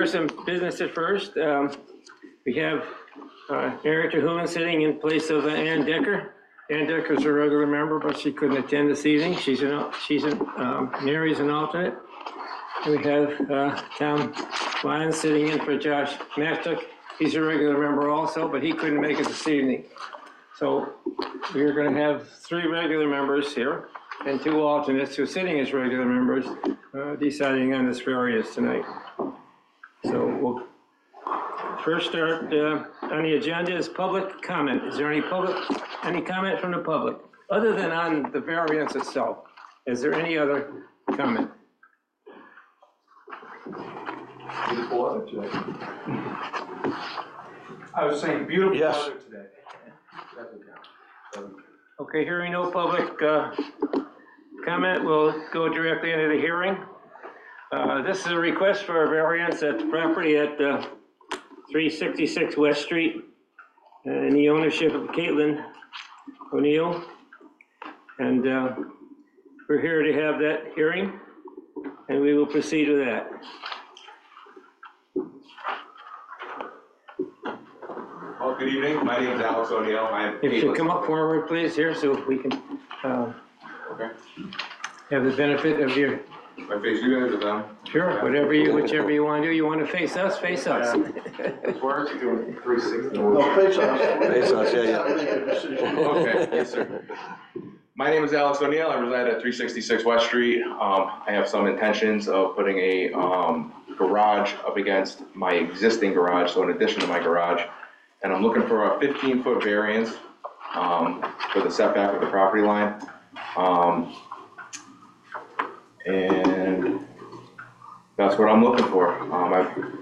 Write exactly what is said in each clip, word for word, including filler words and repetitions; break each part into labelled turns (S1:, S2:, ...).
S1: for some business at first. Um, we have uh, Mary Terhune sitting in place of uh, Ann Decker. Ann Decker's a regular member, but she couldn't attend this evening. She's an, she's an, um, Mary's an alternate. And we have uh, Tom Lyons sitting in for Josh Mastuk. He's a regular member also, but he couldn't make it this evening. So we're going to have three regular members here and two alternates who are sitting as regular members uh, deciding on this variance tonight. So we'll first start uh, on the agenda is public comment. Is there any public, any comment from the public other than on the variance itself? Is there any other comment?
S2: Beautiful weather today. I was saying beautiful
S3: Yes.
S2: weather today.
S1: Okay, hearing no public uh, comment, we'll go directly into the hearing. Uh, This is a request for a variance at the property at uh, three sixty-six West Street uh, in the ownership of Caitlin O'Neill. And uh, we're here to have that hearing, and we will proceed with that.
S4: Well, good evening. My name is Alex O'Neill. I am.
S1: If you come up forward, please, here, so we can uh,
S4: Okay.
S1: have the benefit of your,
S4: My face, you guys or them?
S1: sure, whatever you, whichever you want to do. You want to face us, face us.
S4: This works. You're doing three sixty.
S2: No, face us.
S3: Face us, yeah, yeah.
S2: Make a decision.
S4: Okay, yes, sir. My name is Alex O'Neill. I reside at three sixty-six West Street. Um, I have some intentions of putting a, um, garage up against my existing garage, so in addition to my garage. And I'm looking for a fifteen foot variance, um, for the setback of the property line. Um, and that's what I'm looking for. Um, I'm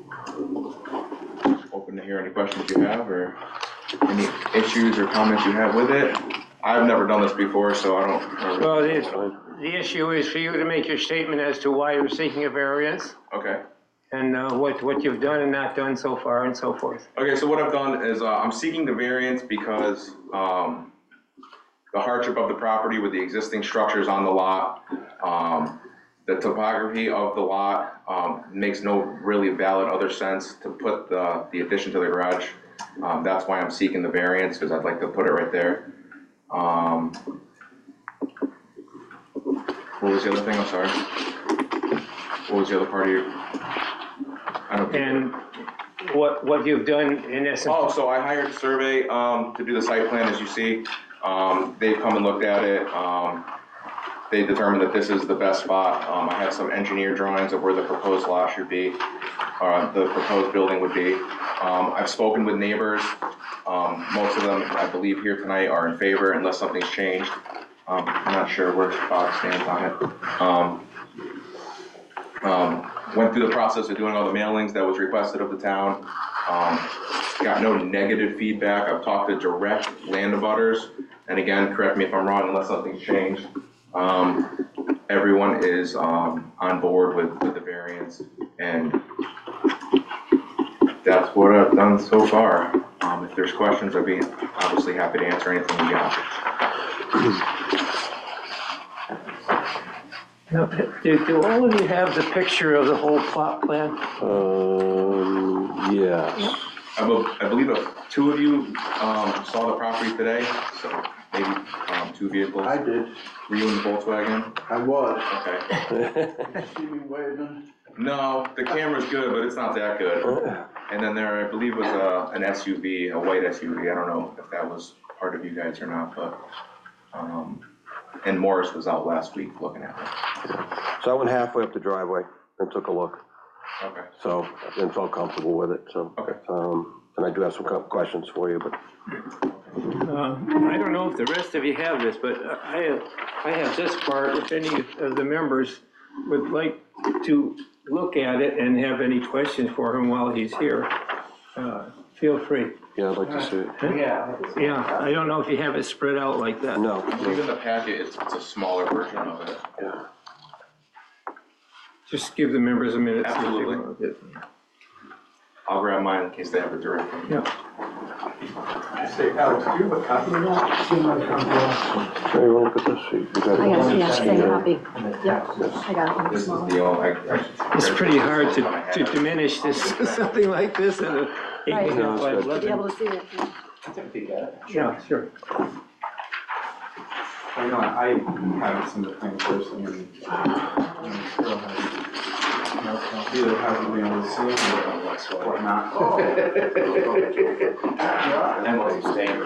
S4: open to hear any questions you have or any issues or comments you have with it. I've never done this before, so I don't. I don't-
S1: Well, the, the issue is for you to make your statement as to why you're seeking a variance
S4: Okay.
S1: and uh, what, what you've done and not done so far and so forth.
S4: Okay, so what I've done is, uh, I'm seeking the variance because, um, the hardship of the property with the existing structures on the lot, um, the topography of the lot, um, makes no really valid other sense to put the, the addition to the garage. Um, that's why I'm seeking the variance, because I'd like to put it right there. Um, what was the other thing? I'm sorry. What was the other part of your? I don't.
S1: And what, what you've done in essence.
S4: Oh, so I hired a survey, um, to do the site plan, as you see. Um, they've come and looked at it. Um, they determined that this is the best spot. Um, I have some engineer drawings of where the proposed lot should be, or the proposed building would be. Um, I've spoken with neighbors. Um, most of them, I believe here tonight, are in favor unless something's changed. Um, I'm not sure where Bob stands on it. Um, um, went through the process of doing all the mailings that was requested of the town. Um, got no negative feedback. I've talked to direct land abutters. And again, correct me if I'm wrong unless something's changed. Um, everyone is um, on board with, with the variance. And that's what I've done so far. Um, if there's questions, I'd be obviously happy to answer anything you got.
S1: Now, do, do all of you have the picture of the whole plot plan?
S3: Um, yes.
S4: I, be, I believe uh, two of you um, saw the property today, so maybe um, two vehicles.
S2: I did.
S4: Were you in the Volkswagen?
S2: I was.
S4: Okay.
S2: You see me waving?
S4: No, the camera's good, but it's not that good. And then there, I believe, was a, an S U V, a white S U V. I don't know if that was part of you guys or not, but, um, and Morris was out last week looking at it.
S3: So I went halfway up the driveway and took a look,
S4: Okay.
S3: so, and felt comfortable with it, so.
S4: Okay.
S3: Um, and I do have some co- questions for you, but.
S1: Uh, I don't know if the rest of you have this, but I have, I have this part. If any of the members would like to look at it and have any questions for him while he's here, uh, feel free.
S3: Yeah, I'd like to see it.
S2: Yeah.
S1: Yeah, I don't know if you have it spread out like that.
S3: No.
S4: I believe in the packet, it's, it's a smaller version of it.
S3: Yeah.
S1: Just give the members a minute. see if they
S4: Absolutely.
S1: want it.
S4: I'll grab mine in case they have it directly.
S1: Yeah.
S2: Say, Alex, do you have a copy of that? See my copy?
S3: Hey, you wanna look at this? You you got
S5: I
S3: it?
S5: got, yeah, same copy. Yep, I got it.
S4: This is
S5: Small one.
S4: the only, I, I.
S1: It's pretty hard to, to diminish this, something like this in a eight
S5: Right.
S1: and a half by
S3: No, it's
S5: To be able
S1: eleven.
S5: to see it. yeah.
S2: Take a peek at it.
S1: Yeah, sure.
S2: I know, I haven't seen the thing personally. and, um, Carol has. Either hasn't been able to see it or whatnot.
S6: And was he staying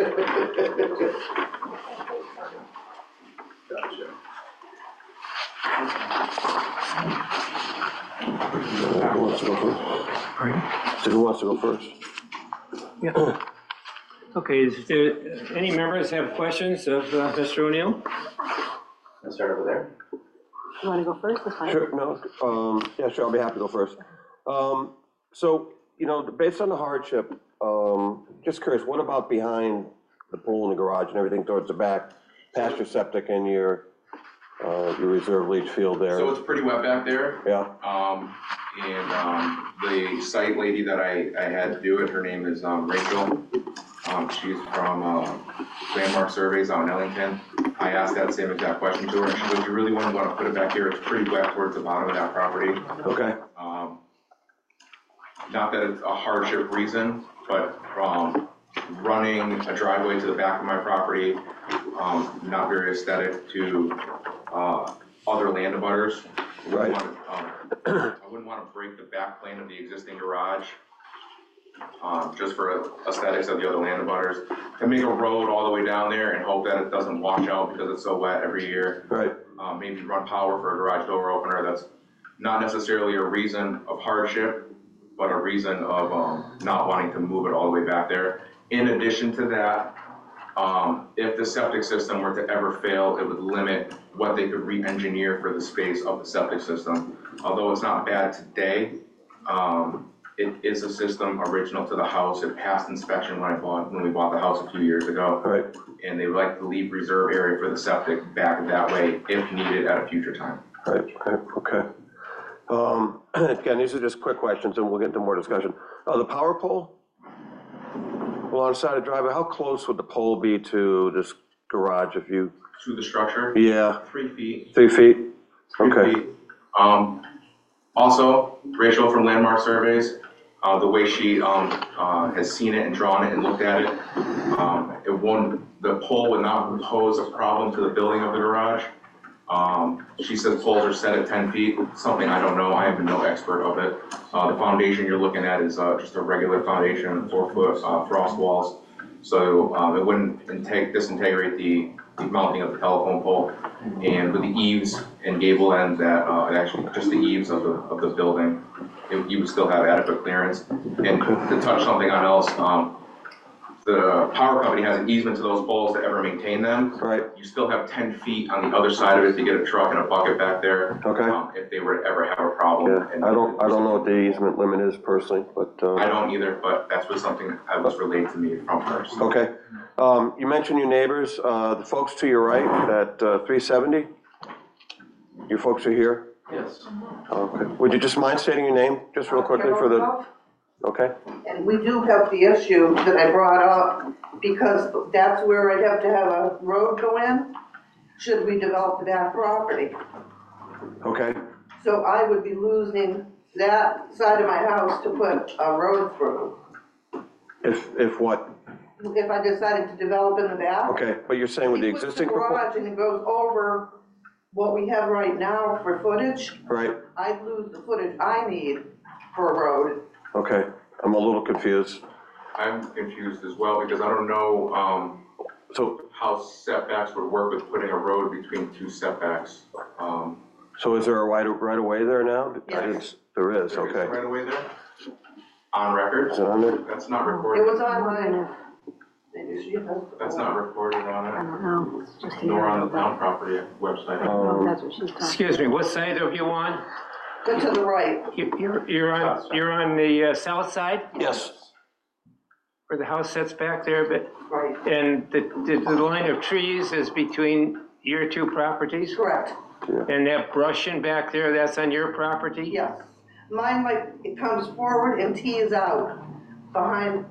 S3: Who wants to go first?
S1: Pardon?
S3: So who wants to go first?
S1: Yeah. Okay, is there, any members have questions of uh, Mister O'Neill?
S6: Let's start over there.
S5: You want to go first? That's fine.
S3: Sure, no, um, yeah, sure, I'll be happy to go first. Um, so, you know, based on the hardship, um, just curious, what about behind the pool and the garage and everything towards the back, past your septic and your, uh, your reserve leach field there?
S4: So it's pretty wet back there.
S3: Yeah,
S4: Um, and, um, the site lady that I, I had to do it, her name is, um, Rachel. Um, she's from, uh, Landmark Surveys out in Ellington. I asked that same exact question to her, and she goes, you really wouldn't want to put it back here, it's pretty wet towards the bottom of that property.
S3: okay,
S4: Um, not that it's a hardship reason, but, um, running a driveway to the back of my property, um, not very aesthetic to, uh, other land abutters. I wouldn't
S3: Right.
S4: wanna, um, I wouldn't wanna break the back plane of the existing garage, um, just for aesthetics of the other land abutters. To make a road all the way down there and hope that it doesn't wash out because it's so wet every year.
S3: right,
S4: Um, maybe run power for a garage door opener, that's not necessarily a reason of hardship, but a reason of, um, not wanting to move it all the way back there. In addition to that, um, if the septic system were to ever fail, it would limit what they could re-engineer for the space of the septic system. Although it's not bad today, um, it is a system original to the house, it passed inspection when I bought, when we bought the house a few years ago.
S3: right,
S4: And they would like to leave reserve area for the septic back that way if needed at a future time.
S3: right, right, okay. Um, again, these are just quick questions and we'll get into more discussion. Uh, the power pole alongside the driveway, how close would the pole be to this garage if you,
S4: To the structure,
S3: yeah,
S4: three feet.
S3: three feet?
S4: three
S3: Okay.
S4: feet. Um, also, Rachel from Landmark Surveys, uh, the way she, um, uh, has seen it and drawn it and looked at it, um, it won't, the pole would not pose a problem to the building of the garage. Um, she says poles are set at ten feet, something I don't know, I am no expert of it. Uh, the foundation you're looking at is, uh, just a regular foundation, four foot, uh, frost walls. So, um, it wouldn't integ- disintegrate the, the mounting of the telephone pole. And with the eaves and gable ends that, uh, actually just the eaves of the, of the building, it, you would still have adequate clearance. And to touch something on else, um, the power company has an easement to those poles to ever maintain them.
S3: Right,
S4: You still have ten feet on the other side of it to get a truck and a bucket back there.
S3: Okay.
S4: um, If they were to ever have a problem.
S3: yeah,
S4: And
S3: I don't, I don't know what the easement limit is personally, but, uh.
S4: I don't either, but that's was something that was relayed to me from her. so.
S3: Okay. Um, you mentioned your neighbors, uh, the folks to your right at, uh, three seventy? You folks are here?
S2: Yes.
S3: Okay. Would you just mind stating your name, just real quickly for the, okay?
S7: And we do have the issue that I brought up, because that's where I'd have to have a road go in, should we develop the back property.
S3: Okay,
S7: So I would be losing that side of my house to put a road through,
S3: if, if what?
S7: if I decided to develop in the back.
S3: Okay, but you're saying with the
S7: He puts
S3: existing,
S7: the
S3: propo-
S7: garage and it goes over what we have right now for footage,
S3: right,
S7: I'd lose the footage I need for a road.
S3: okay, I'm a little confused.
S4: I'm confused as well because I don't know, um,
S3: So,
S4: how setbacks would work with putting a road between two setbacks. Um,
S3: so is there a right, right of way there now? I
S7: Yes.
S3: didn't- There is,
S4: there is
S3: okay.
S4: Right away there? On record?
S3: Is it on there?
S4: That's not
S7: It
S4: recorded,
S7: was on my, maybe she has.
S4: that's not recorded on
S5: I
S4: it,
S5: don't know, it's just.
S4: nor on the town property website.
S5: I don't know
S3: Um,
S5: if that's what she's talking.
S1: Excuse me, what side of you on?
S7: Go to the right.
S1: You- You're, you're on, you're on the uh, south side,
S3: Yes,
S1: where the house sits back there, but,
S7: Right,
S1: and the, the the line of trees is between your two properties?
S7: correct,
S1: And that brushing back there, that's on your property?
S7: yes. Mine, like, it comes forward and tees out behind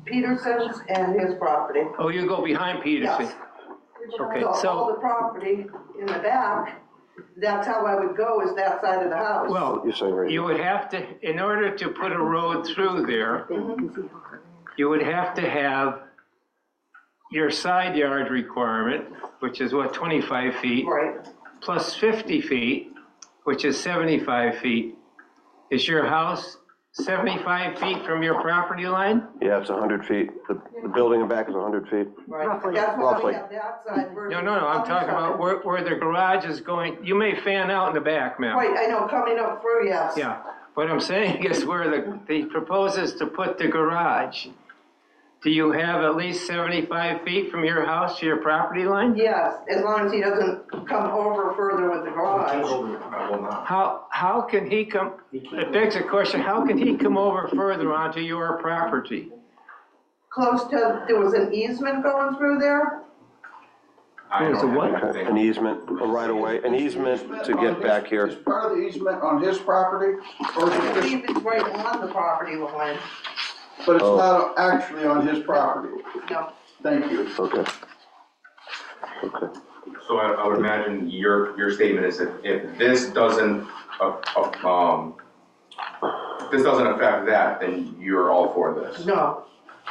S7: Peterson's and his property.
S1: Oh, you go behind Peterson?
S7: Yes.
S1: Okay,
S7: So all
S1: so,
S7: the property in the back, that's how I would go, is that side of the house.
S1: well,
S3: You're saying right
S1: you would have to, in order to put a road through there, you would have to have your side yard requirement, which is what, twenty-five feet,
S7: Right,
S1: plus fifty feet, which is seventy-five feet. Is your house seventy-five feet from your property line?
S3: Yeah, it's hundred feet. The, the building in back is hundred feet.
S7: right.
S5: Roughly.
S7: That's why
S3: Roughly.
S7: we have that side versus.
S1: No, no, no, I'm
S7: the
S1: talking
S7: other
S1: about
S7: side.
S1: where, where the garage is going. You may fan out in the back, ma'am.
S7: Right, I know, coming up through, yes.
S1: Yeah, what I'm saying is where the, he proposes to put the garage. Do you have at least seventy-five feet from your house to your property line?
S7: Yes, as long as he doesn't come over further with the garage.
S4: I will not.
S1: How, how can he come, it begs the question, how can he come over further onto your property?
S7: Close to, there was an easement going through there?
S4: I
S1: There's a
S4: don't
S1: what?
S4: have
S3: Okay,
S4: anything.
S3: an easement, a right of way, an easement to get back
S8: Is
S3: here.
S8: part of the easement on his property, or is
S7: I
S8: it just,
S7: believe it's right on the property line.
S8: but it's
S3: Oh.
S8: not actually on his property?
S7: No,
S8: Thank you.
S3: Okay. Okay.
S4: So I, I would imagine your, your statement is that if this doesn't, uh, uh, um, if this doesn't affect that, then you're all for this?
S7: no.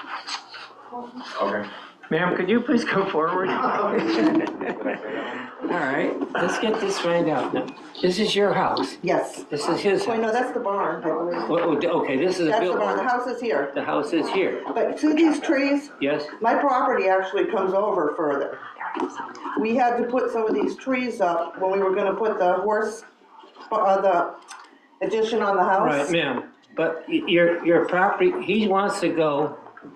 S4: Okay.
S1: Ma'am, could you please come forward? All right, let's get this right out now. This is your house.
S7: Yes.
S1: This is his
S7: Wait, no,
S1: house.
S7: that's the barn, I believe.
S1: Well, okay, this is a
S7: That's the barn, the
S1: building.
S7: house is here.
S1: The house is here,
S7: But see these trees?
S1: yes?
S7: My property actually comes over further. We had to put some of these trees up when we were gonna put the horse, uh, the addition on the house.
S1: Right, ma'am, but y- your, your property, he wants to go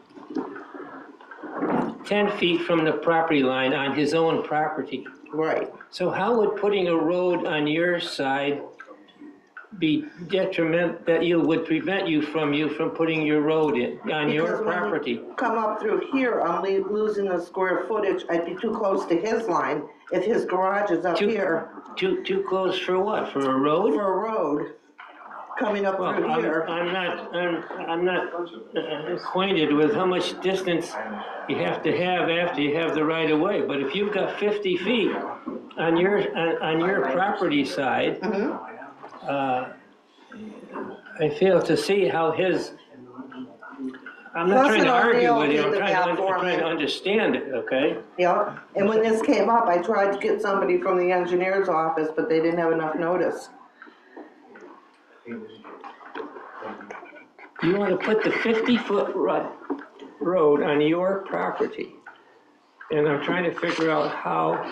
S1: ten feet from the property line on his own property.
S7: Right.
S1: So how would putting a road on your side be detriment, that you, would prevent you from, you from putting your road in, on your
S7: Because when you
S1: property?
S7: Come up through here, I'm le- losing the square footage, I'd be too close to his line if his garage is up
S1: Too-
S7: here
S1: Too, too close for what, for a road?
S7: for a road, coming up
S1: Well,
S7: through
S1: I'm,
S7: here.
S1: I'm not, I'm, I'm not uh, acquainted with how much distance you have to have after you have the right of way, but if you've got fifty feet on your, on, on your property side,
S7: Mhm.
S1: uh, I fail to see how his, I'm not
S7: Plus
S1: trying
S7: an
S1: to argue
S7: O'Neill
S1: with you,
S7: did
S1: I'm
S7: the
S1: trying to,
S7: map
S1: un-
S7: for
S1: I'm trying to
S7: me.
S1: understand it, okay?
S7: Yeah, and when this came up, I tried to get somebody from the engineer's office, but they didn't have enough notice.
S1: You want to put the fifty-foot road on your property, and I'm trying to figure out how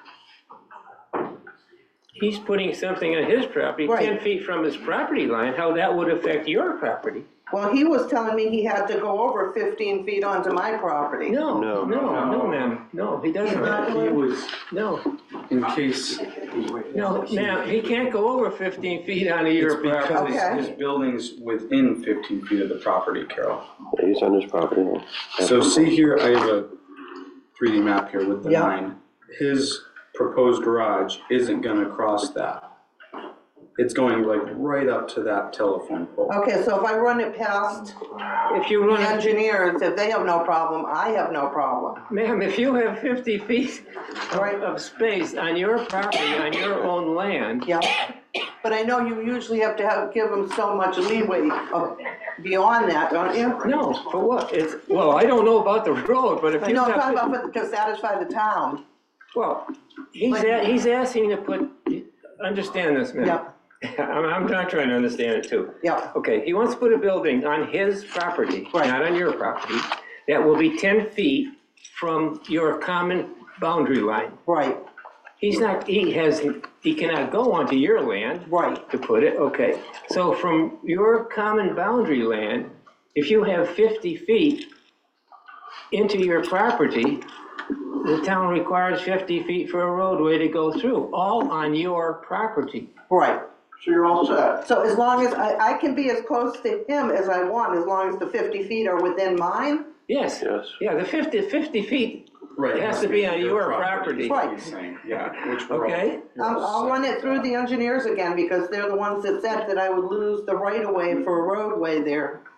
S1: he's putting something on his property, ten
S7: Right.
S1: feet from his property line, how that would affect your property.
S7: Well, he was telling me he had to go over fifteen feet onto my property.
S1: No,
S3: No.
S1: no, no, ma'am, no, he doesn't,
S2: He was,
S1: no,
S2: in case,
S1: no, ma'am, he can't go over fifteen feet onto your
S2: it's because
S1: property.
S7: Okay.
S2: his building's within fifteen feet of the property, Carol.
S3: Yeah, he's on his property.
S2: So see here, I have a three D map here with the
S7: Yeah.
S2: line. His proposed garage isn't gonna cross that. It's going like right up to that telephone pole.
S7: Okay, so if I run it past
S1: If you
S7: the
S1: run, it-
S7: engineers, if they have no problem, I have no problem.
S1: ma'am, if you have fifty feet
S7: Right.
S1: of, of space on your property, on your own land,
S7: Yeah, but I know you usually have to have, give them so much leeway of- beyond that, don't you?
S1: no, for what? It's, well, I don't know about the road, but if
S7: I
S1: you
S7: know, I'm
S1: got,
S7: talking
S1: fif-
S7: about for- to satisfy the town.
S1: well, he's, a- he's asking to put, understand this, ma'am.
S7: Yep.
S1: I'm, I'm not trying to understand it too.
S7: Yeah,
S1: Okay, he wants to put a building on his property,
S7: Right.
S1: not on your property, that will be ten feet from your common boundary line.
S7: right,
S1: He's not, he has, he cannot go onto your land
S7: right,
S1: to put it, okay. So from your common boundary land, if you have fifty feet into your property, the town requires fifty feet for a roadway to go through, all on your property.
S7: right.
S8: So you're all set.
S7: So as long as, I, I can be as close to him as I want, as long as the fifty feet are within mine?
S1: Yes,
S3: Yes.
S1: yeah, the fifty, fifty feet,
S2: Right.
S1: It has to be on your property.
S7: Right.
S2: He's saying, yeah, which we're all-
S1: okay?
S2: you're
S7: Um,
S2: all
S7: I'll
S2: set.
S7: run it through the engineers again, because they're the ones that said that I would lose the right of way for a roadway there.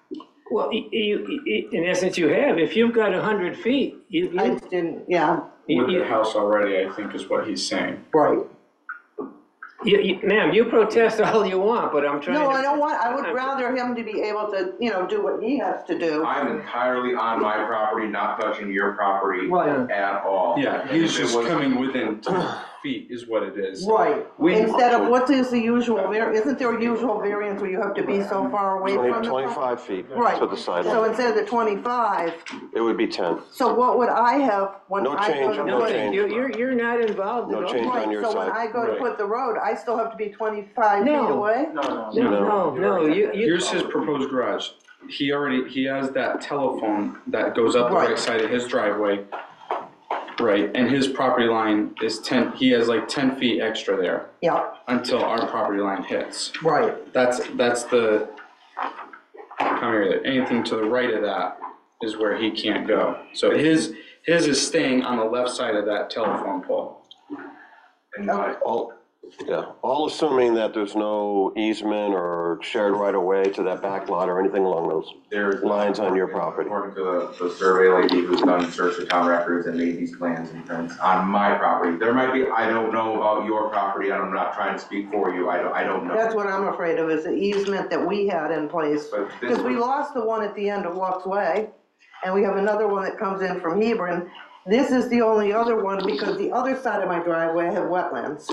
S1: Well, you, you, you- in essence, you have. If you've got a hundred feet, you,
S7: I
S1: you,
S7: didn't, yeah,
S1: you,
S2: With the
S1: you,
S2: house already, I think is what he's saying.
S7: right.
S1: you- you- ma'am, you protest all you want, but I'm trying to.
S7: No, I don't want, I would rather him to be able to, you know, do what he has to do.
S4: I'm entirely on my property, not touching your property
S7: Right.
S4: at all.
S2: Yeah,
S4: And
S2: he's
S4: if it
S2: just
S4: was-
S2: coming within ten feet is what it is.
S7: Right,
S2: We-
S7: instead of what is the usual, var- isn't there a usual variance where you have to be so far away
S3: Twenty,
S7: from the?
S3: twenty-five feet
S7: Right,
S3: to the side
S7: so
S3: line.
S7: instead of the twenty-five,
S3: It would be ten.
S7: so what would I have when
S3: No
S7: I go
S3: change,
S7: to
S3: no
S7: put?
S3: change.
S1: You're, you're, you're not involved at
S3: No
S1: all.
S3: change. on
S7: Right,
S3: your
S7: so when
S3: side.
S7: I go to
S2: Right.
S7: put the road, I still have to be twenty-five feet
S1: No.
S7: away?
S6: No, no.
S1: No, no, no, you, you.
S2: Here's his proposed garage. He already, he has that telephone that goes up the
S7: Right.
S2: right side of his driveway. Right, and his property line is ten, he has like ten feet extra there
S7: Yeah,
S2: until our property line hits.
S7: right,
S2: That's, that's the, come here, anything to the right of that is where he can't go. So his, his is staying on the left side of that telephone pole.
S4: And I-
S3: All, yeah, all assuming that there's no easement or shared right of way to that back lot or anything along those.
S4: There's
S3: Lines on your property.
S4: According to the, the survey lady who's done search of town records and made these plans and things on my property. There might be, I don't know about your property, I'm not trying to speak for you, I don't, I don't know.
S7: that's what I'm afraid of, is the easement that we had in place.
S4: But this
S7: Because we
S4: was-
S7: lost the one at the end of Lux Way, and we have another one that comes in from Hebron. This is the only other one, because the other side of my driveway I have wetlands.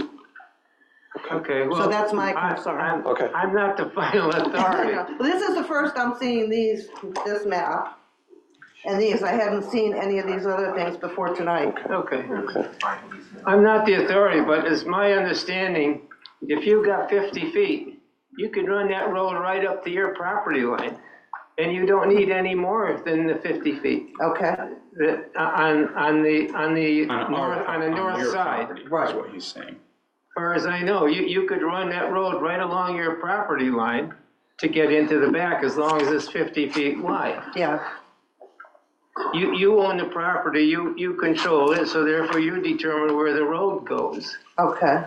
S1: Okay, well.
S7: So that's my
S1: I-
S7: concern.
S1: I'm-
S3: Okay.
S1: I'm not the final authority.
S7: Well, this is the first I'm seeing these, this map, and these, I hadn't seen any of these other things before tonight.
S1: Okay. I'm not the authority, but it's my understanding, if you've got fifty feet, you could run that road right up to your property line. And you don't need any more than the fifty feet.
S7: Okay,
S1: The, on, on the, on the
S2: On
S1: north,
S2: our,
S1: on the north
S2: your
S1: side.
S2: property, is
S7: Right.
S2: what he's saying.
S1: As far as I know, you, you could run that road right along your property line to get into the back as long as it's fifty feet wide.
S7: yeah,
S1: You, you own the property, you, you control it, so therefore you determine where the road goes.
S7: okay,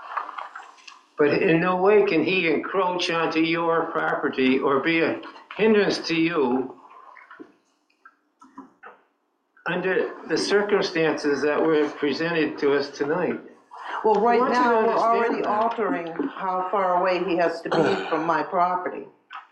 S1: But in no way can he encroach onto your property or be a hindrance to you under the circumstances that were presented to us tonight.
S7: well, right
S1: want you to
S7: now, we're
S1: understand
S7: already
S1: that.
S7: altering how far away he has to be from my property.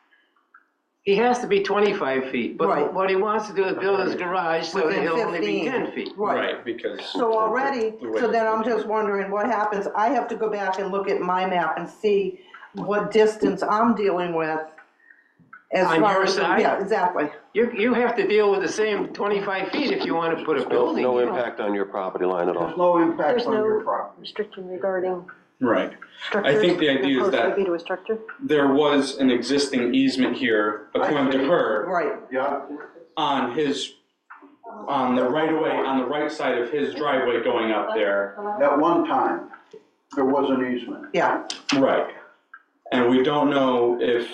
S1: He has to be twenty-five feet, but
S7: Right.
S1: what he wants to do is build his garage so that
S7: Within
S1: he'll only be
S7: fifteen.
S1: ten feet.
S7: Right,
S2: Because.
S7: so already,
S2: the way
S7: so then
S2: it's-
S7: I'm just wondering what happens, I have to go back and look at my map and see what distance I'm dealing with as
S1: On
S7: far
S1: your
S7: as,
S1: side?
S7: yeah, exactly.
S1: You, you have to deal with the same twenty-five feet if you want to put a
S3: No,
S1: building.
S3: no
S1: in.
S3: impact on your property line at all.
S8: There's no impact
S5: There's
S8: on your
S5: no
S8: property.
S5: restriction regarding
S2: Right.
S5: structures.
S2: think the idea is
S5: Opposed
S2: that-
S5: would be to a structure?
S2: There was an existing easement here, according to her,
S7: Right,
S8: Yeah,
S2: on his, on the right of way, on the right side of his driveway going up there.
S8: at one time, there was an easement.
S7: yeah,
S2: Right. And we don't know if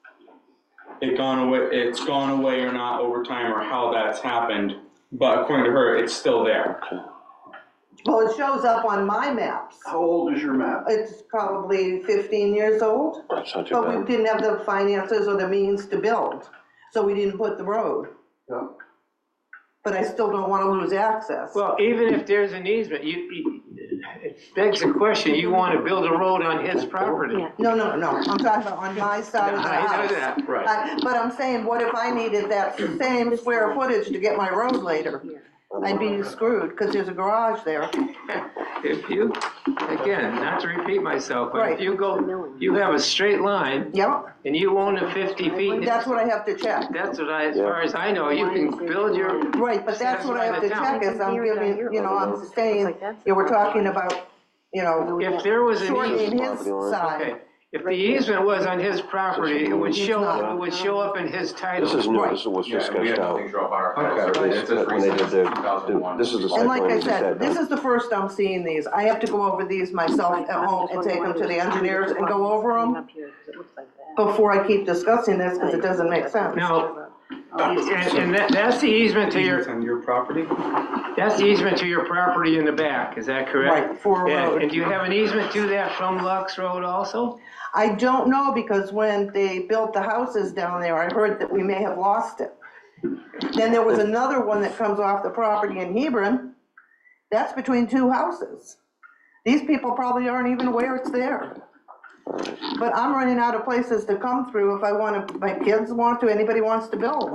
S2: it gone away, it's gone away or not over time, or how that's happened, but according to her, it's still there.
S7: well, it shows up on my maps.
S8: How old is your map?
S7: It's probably fifteen years old,
S3: That's not too
S7: but we
S3: bad.
S7: didn't have the finances or the means to build, so we didn't put the road.
S8: Yeah.
S7: But I still don't wanna lose access.
S1: Well, even if there's an easement, you, you, it begs the question, you want to build a road on his property.
S5: Yeah.
S7: No, no, no, I'm talking about on my side of the
S1: I know
S7: house.
S1: that.
S2: Right.
S7: I- But I'm saying, what if I needed that same square footage to get my road later? I'd be screwed, cause there's a garage there.
S1: If you, again, not to repeat myself, but
S7: Right.
S1: if you go, you have a straight line
S7: Yep,
S1: and you own the fifty feet,
S7: that's what I have to check.
S1: that's what I, as far as I know, you can build your,
S7: Right, but that's what I have to check, is I'm giving, you know, I'm saying, you we're talking about, you know,
S1: if there was an
S7: shortening
S1: easement,
S7: his
S3: Property line.
S7: side.
S1: okay, if the easement was on his property, it would show up, it would show up in his title.
S3: This is new, this was
S4: Yeah,
S3: just
S4: we had
S3: sketched out.
S4: nothing show up on our file
S2: Okay.
S4: survey. It says
S3: When they did
S4: recent,
S3: their,
S4: two thousand one.
S3: this is the site
S7: And like
S3: plan
S7: I
S3: you
S7: said,
S3: said.
S7: this is the first I'm seeing these. I have to go over these myself at home and take them to the engineers and go over them
S5: Up here, 'cause it looks like that.
S7: before I keep discussing this, because it doesn't make sense.
S1: Now, and, and that, that's the easement to your,
S2: Easement on your property?
S1: that's the easement to your property in the back, is that correct?
S7: Right, for a
S1: And-
S7: road.
S1: And do you have an easement to that from Lux Road also?
S7: I don't know, because when they built the houses down there, I heard that we may have lost it. Then there was another one that comes off the property in Hebron. That's between two houses. These people probably aren't even aware it's there. But I'm running out of places to come through if I want to, my kids want to, anybody wants to build.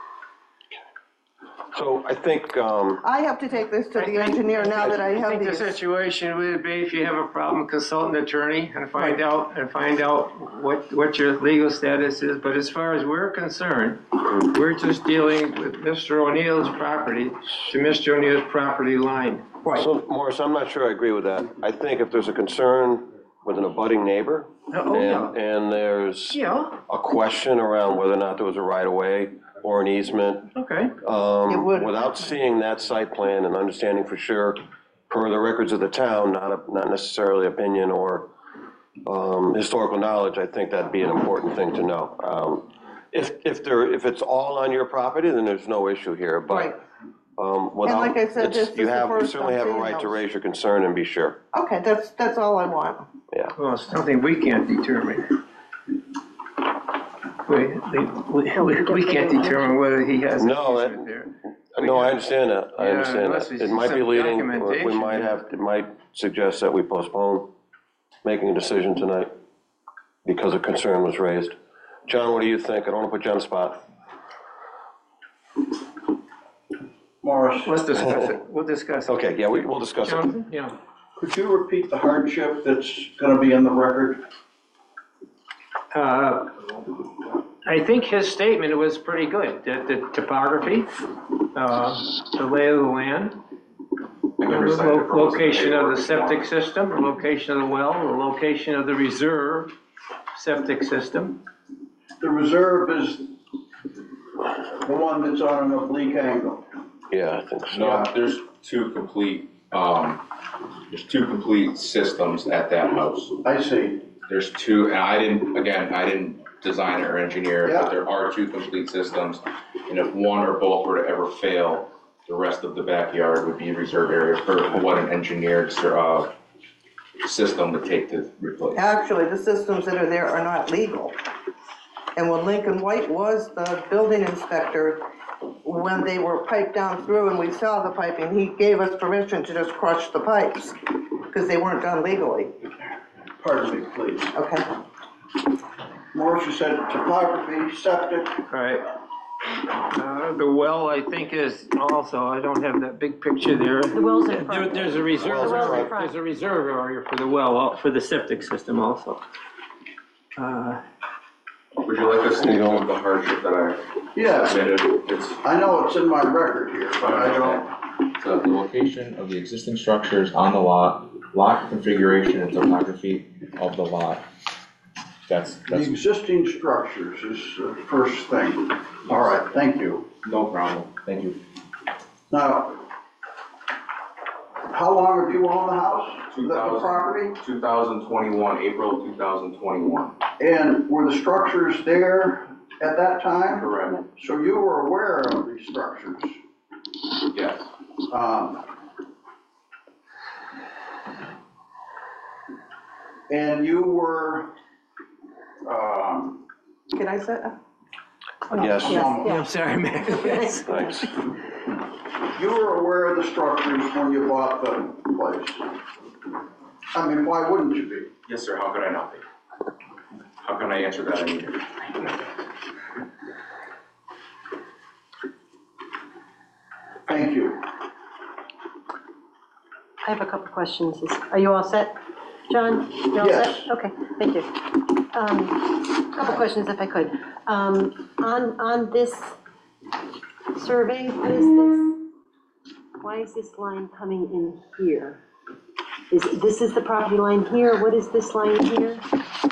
S3: So I think, um,
S7: I have to take this to the engineer now that I
S1: I
S7: have
S1: think the
S7: these.
S1: situation would be if you have a problem, consult an attorney and find out, and find out what, what your legal status is. But as far as we're concerned, we're just dealing with Mister O'Neill's property to Mister O'Neill's property line.
S3: so Morris, I'm not sure I agree with that. I think if there's a concern with an abutting neighbor,
S1: Oh,
S3: and,
S1: yeah.
S3: and there's
S1: Yeah,
S3: a question around whether or not there was a right-of-way or an easement,
S1: okay.
S7: It
S3: um,
S7: would.
S3: without seeing that site plan and understanding for sure, per the records of the town, not, a- not necessarily opinion or, um, historical knowledge, I think that'd be an important thing to know. Um, if, if there, if it's all on your property, then there's no issue here,
S7: Right.
S3: but, um, without,
S7: like I said,
S3: it's-
S7: this is
S3: you
S7: the
S3: have, you
S7: first
S3: certainly
S7: I'm
S3: have a
S7: seeing
S3: right to
S7: those.
S3: raise your concern and be sure,
S7: Okay, that's, that's all I want.
S3: yeah.
S1: Well, it's something we can't determine. We, we, we, we can't determine whether he has. an
S3: No, that-
S1: easement there.
S3: No, I understand that, I
S1: Yeah,
S3: understand
S1: unless
S3: that.
S1: we
S3: It
S1: see
S3: might be
S1: some
S3: leading, we
S1: documentation,
S3: might
S1: yeah.
S3: have, it might suggest that we postpone making a decision tonight because a concern was raised. John, what do you think? I don't want to put you on the spot.
S8: Morris,
S1: Let's discuss it, we'll discuss it.
S3: Okay, yeah, we, we'll discuss it.
S1: Jonathan, yeah.
S8: could you repeat the hardship that's gonna be in the record?
S1: Uh, I think his statement was pretty good, that the topography, uh, the lay of the land,
S4: I
S1: the
S4: can recite it
S1: lo-
S4: for most
S1: location of
S4: paperwork
S1: the
S4: if you want.
S1: septic system, the location of the well, the location of the reserve septic system.
S8: The reserve is the one that's on an oblique angle.
S3: Yeah, I think so.
S4: No, there's two complete, um, there's two complete systems at that house.
S8: I see.
S4: There's two, and I didn't, again, I didn't design it or engineer it,
S8: Yeah.
S4: but there are two complete systems. And if one or both were to ever fail, the rest of the backyard would be reserve area for what an engineered, uh, system would take to replace.
S7: Actually, the systems that are there are not legal. And when Lincoln White was the building inspector, when they were piped down through and we saw the piping, he gave us permission to just crush the pipes, because they weren't done legally.
S8: Pardon me, please.
S7: Okay.
S8: Morris, you said topography, septic,
S1: Right. Uh, the well, I think, is also, I don't have that big picture there.
S5: The well's in
S1: There-
S5: front.
S1: There's a reserve,
S5: The well's in front.
S1: there's a reserve area for the well, uh, for the septic system also. Uh,
S4: Would you like us to go with the hardship that I
S8: yeah,
S4: submitted? It's
S8: I know it's in my record here, but I don't,
S9: So the location of the existing structures on the lot, lot configuration and topography of the lot. That's,
S8: the
S9: that's,
S8: existing structures is the first thing. All right, thank you.
S9: no problem, thank you.
S8: Now, how long have you owned the house, the the property?
S4: two thousand twenty-one, April two thousand twenty-one.
S8: And were the structures there at that time?
S4: Correct.
S8: So you were aware of these structures?
S4: Yes.
S8: Um, And you were, um,
S7: Can I say?
S3: Yes,
S5: Yes,
S1: yeah,
S5: yeah.
S1: I'm sorry, man.
S3: thanks.
S8: you were aware of the structures when you bought the place? I mean, why wouldn't you be?
S4: Yes, sir, how could I not be? How can I answer that any different?
S8: Thank you.
S5: I have a couple questions. Is- Are you all set, John? You all
S8: Yes.
S5: set? Okay, thank you. Um, Couple questions if I could. Um, On, on this survey, what is this? Why is this line coming in here? Is, this is the property line here? What is this line here?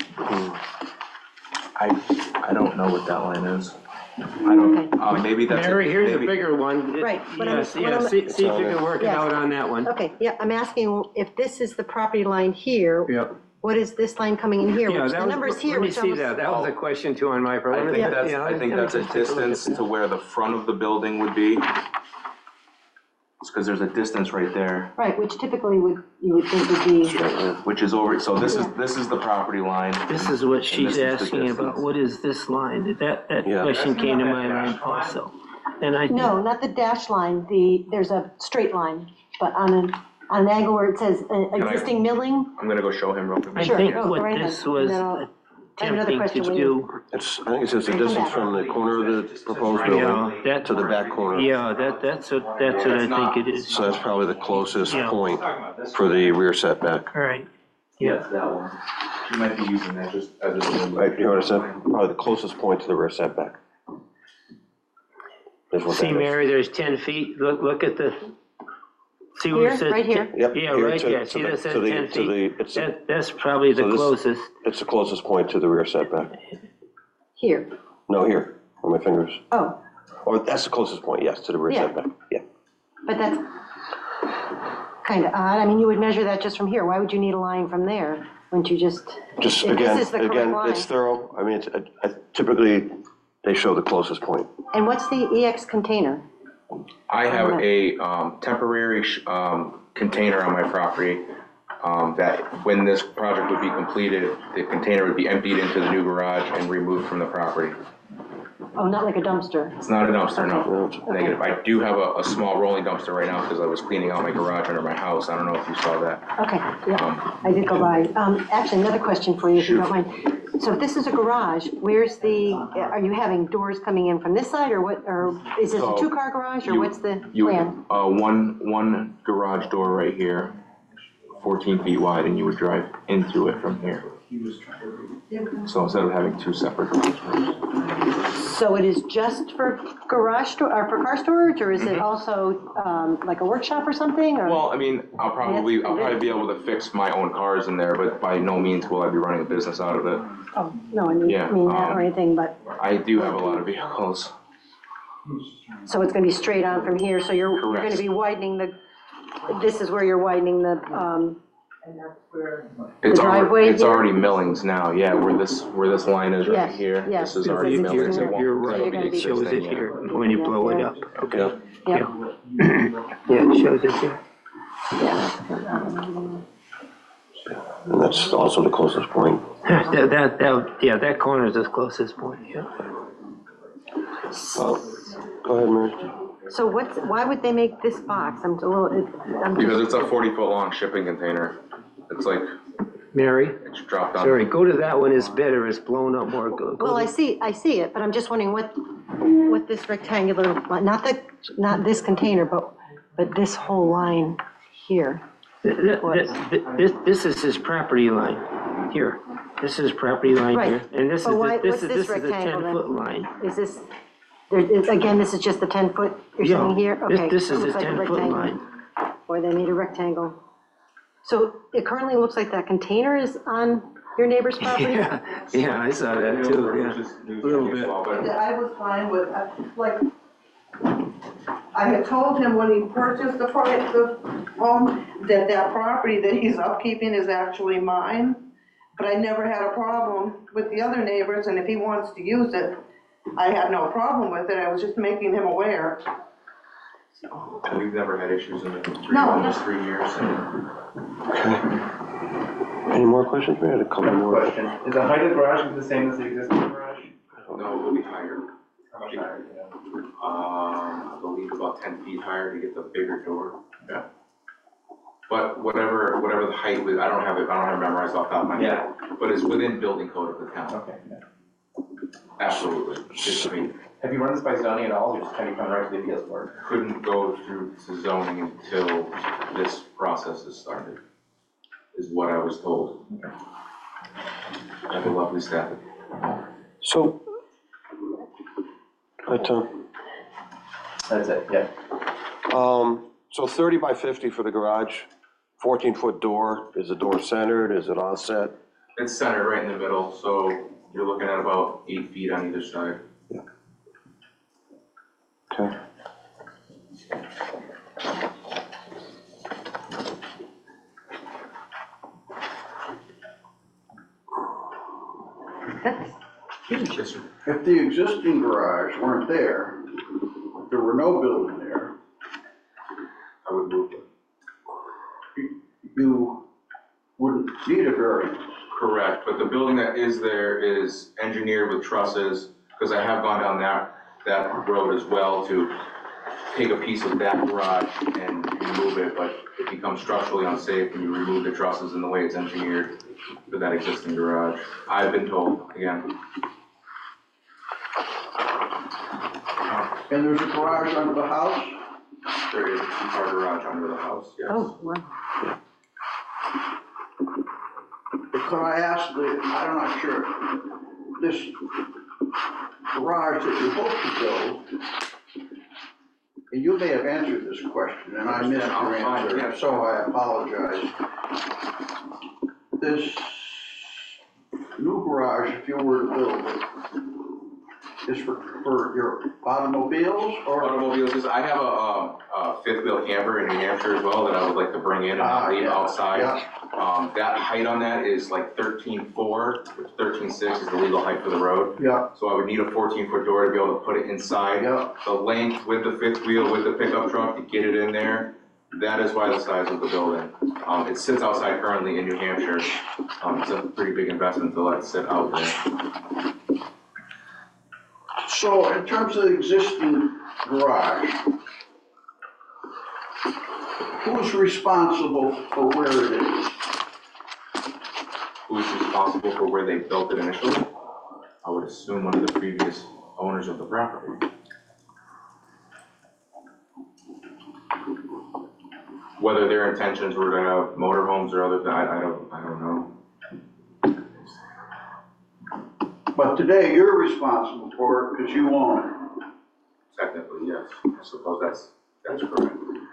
S9: I, I don't know what that line is. I don't, uh, maybe that's. a-
S1: Mary, here's a
S9: maybe-
S1: bigger one. It-
S5: Right, but I'm-
S1: Yes,
S5: what
S1: yeah,
S5: I'm-
S1: see, see if you can work it
S5: Yes.
S1: out on that one.
S5: Okay, yeah, I'm asking if this is the property line here,
S1: Yep.
S5: what is this line coming in here?
S1: Yeah,
S5: Which
S1: that
S5: the
S1: was-
S5: number's here,
S1: Let me
S5: which
S1: see
S5: almost.
S1: that, that was a question too on my part.
S9: I
S1: Let me-
S9: think that's,
S1: yeah,
S9: I think
S1: let me
S9: that's a
S1: just take look at
S9: distance
S1: that.
S9: to where the front of the building would be. because there's a distance right there,
S5: Right, which typically would, you would think would be,
S9: which is over, so this is, this is the property line.
S1: This is what
S9: this
S1: she's
S9: is the
S1: asking about,
S9: distance.
S1: what is this line? That, that
S3: Yeah.
S1: question came to my mind also. And I think,
S5: no, not the dash line, the, there's a straight line, but on an, on an angle where it says uh,
S9: I-
S5: existing milling.
S9: I'm gonna go show him real quick.
S1: I
S5: Sure,
S1: think
S5: go- go
S1: what
S5: right
S1: this
S5: ahead,
S1: was
S5: and then I'll- I have another
S1: attempting
S5: question
S1: to
S5: when you-
S1: do.
S3: It's, I think it says the distance from the corner of the proposed
S1: Yeah,
S3: building
S1: that,
S3: to the back corner.
S1: yeah, that, that's what, that's what I think it is.
S3: So that's probably the closest
S1: Yeah.
S3: point for the rear setback.
S1: All right,
S9: Yes, that one. She might be using that just as a.
S3: Right, you know what I said? Probably the closest point to the rear setback. Is what
S1: see,
S3: that is.
S1: Mary, there's ten feet, look, look at the, see where
S5: Here,
S1: it says?
S5: right here?
S3: Yep,
S1: Yeah,
S3: here
S1: right
S3: to-
S1: there,
S3: to
S1: see
S3: the-
S1: that says
S3: to the-
S1: ten
S3: to the-
S1: feet?
S3: it's-
S1: That, that's probably the
S3: So this-
S1: closest.
S3: It's the closest point to the rear setback.
S5: Here,
S3: No, here, on my fingers.
S5: oh,
S3: Oh, that's the closest point, yes, to the rear
S5: Yeah.
S3: setback, yeah.
S5: but that's kind of odd, I mean, you would measure that just from here, why would you need a line from there? Wouldn't you just?
S3: Just,
S5: if
S3: again,
S5: This is the correct
S3: again,
S5: line.
S3: it's thorough, I mean, it's, I- typically, they show the closest point.
S5: And what's the E X container?
S9: I have a um, temporary sh- um, container on my property um, that when this project would be completed, the container would be emptied into the new garage and removed from the property.
S5: Oh, not like a dumpster?
S9: It's not a dumpster, no,
S3: No, it's-
S9: negative. I do have a, a small rolling dumpster right now because I was cleaning out my garage under my house. I don't know if you saw that.
S5: Okay, yeah, I did go by. Um, actually, another question for you, if you don't mind. So if this is a garage, where's the, are you having doors coming in from this side, or what, or is this a
S9: So,
S5: two-car garage, or
S9: You-
S5: what's the
S9: You,
S5: plan?
S9: uh, one, one garage door right here, fourteen feet wide, and you would drive into it from here. So instead of having two separate doors.
S5: So it is just for garage, sto- or for car storage, or is it also, um, like a workshop or something, or?
S9: Well, I mean, I'll probably, I'll probably be able to fix my own cars in there, but by no means will I be running a business out of it.
S5: Oh, no, I mean,
S9: yeah,
S5: I mean that or
S9: um,
S5: anything, but,
S9: I do have a lot of vehicles.
S5: so it's gonna be straight on from here, so you're, you're gonna
S9: Correct.
S5: be widening the, this is where you're widening the, um,
S9: It's
S5: driveway
S9: already, it's
S5: here?
S9: already millings now, yeah, where this, where this line is right
S5: Yes,
S9: here.
S5: yes,
S9: This is
S5: because
S9: already
S5: it's
S9: millings. It
S5: existing.
S9: won't-
S1: You're
S9: so
S1: right,
S9: it'll
S5: gonna
S9: be
S5: be-
S1: it shows it
S9: existing, yeah.
S1: here when you blow it up.
S3: Okay.
S5: yep,
S1: Yeah, it shows it here.
S5: yeah.
S3: And that's also the closest point.
S1: That, that, that, yeah, that corner is the closest point, yeah.
S3: Go ahead, Mary.
S5: So what's, why would they make this box? I'm a little, I'm
S9: Because
S5: just,
S9: it's a forty foot long shipping container. It's like,
S1: Mary,
S9: it's dropped on.
S1: sorry, go to that one, it's better, it's blown up more. Go- go
S5: well, I
S1: to-
S5: see, I see it, but I'm just wondering what, what this rectangular, not the, not this container, but, but this whole line here.
S1: Th- th- th- This, this is his property line, here. This is property line
S5: Right.
S1: here. And this is,
S5: But why-
S1: the- this
S5: what's
S1: is,
S5: this
S1: this is a
S5: rectangle then?
S1: ten-foot line.
S5: Is this, there, is- again, this is just the ten foot you're
S1: Yeah,
S5: saying here?
S1: this-
S5: Okay,
S1: this
S5: so it
S1: is a
S5: looks like
S1: ten-foot
S5: rectangle.
S1: line.
S5: Or they made a rectangle. So it currently looks like that container is on your neighbor's property?
S1: Yeah, yeah, I saw that too, yeah. A little bit.
S7: Yeah, I was fine with, uh, like, I had told him when he purchased the project, the home, that that property that he's upkeeping is actually mine. But I never had a problem with the other neighbors, and if he wants to use it, I had no problem with it, I was just making him aware.
S9: We've never had issues in the three,
S7: No.
S9: almost three years.
S3: Any more questions, Mary? A couple more.
S6: Question, is the height of the garage the same as the existing garage?
S9: No, it will be higher.
S6: How much higher?
S9: Um, I believe about ten feet higher to get the bigger door. Yeah. But whatever, whatever the height was, I don't have it, I don't have it memorized off the top of my head. But it's within building code of the town.
S6: Okay, yeah.
S9: Absolutely. Just, I mean,
S6: Have you run this by zoning at all, or just kind of come right to the appeals board?
S9: couldn't go through to zoning until this process is started, is what I was told. I have a lovely staff.
S3: So, hi, Tom.
S6: That's it, yeah.
S3: Um, so thirty by fifty for the garage, fourteen foot door. Is the door centered? Is it offset?
S9: It's centered right in the middle, so you're looking at about eight feet on either side.
S3: Okay.
S5: That's huge.
S9: Yes, sir.
S8: If the existing garage weren't there, if there were no building there,
S9: I would move it.
S8: You wouldn't need a variance.
S9: Correct, but the building that is there is engineered with trusses, because I have gone down that, that road as well to take a piece of that garage and remove it, but it becomes structurally unsafe when you remove the trusses in the way it's engineered for that existing garage. I've been told, again.
S8: And there's a garage under the house?
S9: There is a two-car garage under the house, yes.
S5: Oh, wow.
S8: Could I ask the, I'm not sure, this garage that you hope to build, and you may have answered this question, and I missed your answer, so I apologize. This new garage, if you were to build it, is for, for your automobiles or?
S9: Automobiles, is- I have a, um, a fifth wheel camper in New Hampshire as well that I would like to bring in and
S8: Ah,
S9: not leave
S8: yeah,
S9: outside.
S8: yeah.
S9: Um, that height on that is like thirteen four, thirteen six is the legal height for the road.
S8: Yeah,
S9: So I would need a fourteen foot door to be able to put it inside.
S8: yeah.
S9: The length with the fifth wheel, with the pickup truck to get it in there, that is why the size of the building. Um, it sits outside currently in New Hampshire. Um, it's a pretty big investment to let it sit out there.
S8: So in terms of the existing garage, who's responsible for where it is?
S9: Who's responsible for where they built it initially? I would assume one of the previous owners of the property. Whether their intentions were to have motorhomes or other, I, I don't, I don't know.
S8: But today you're responsible for it because you own it.
S9: Technically, yes. I suppose that's, that's correct.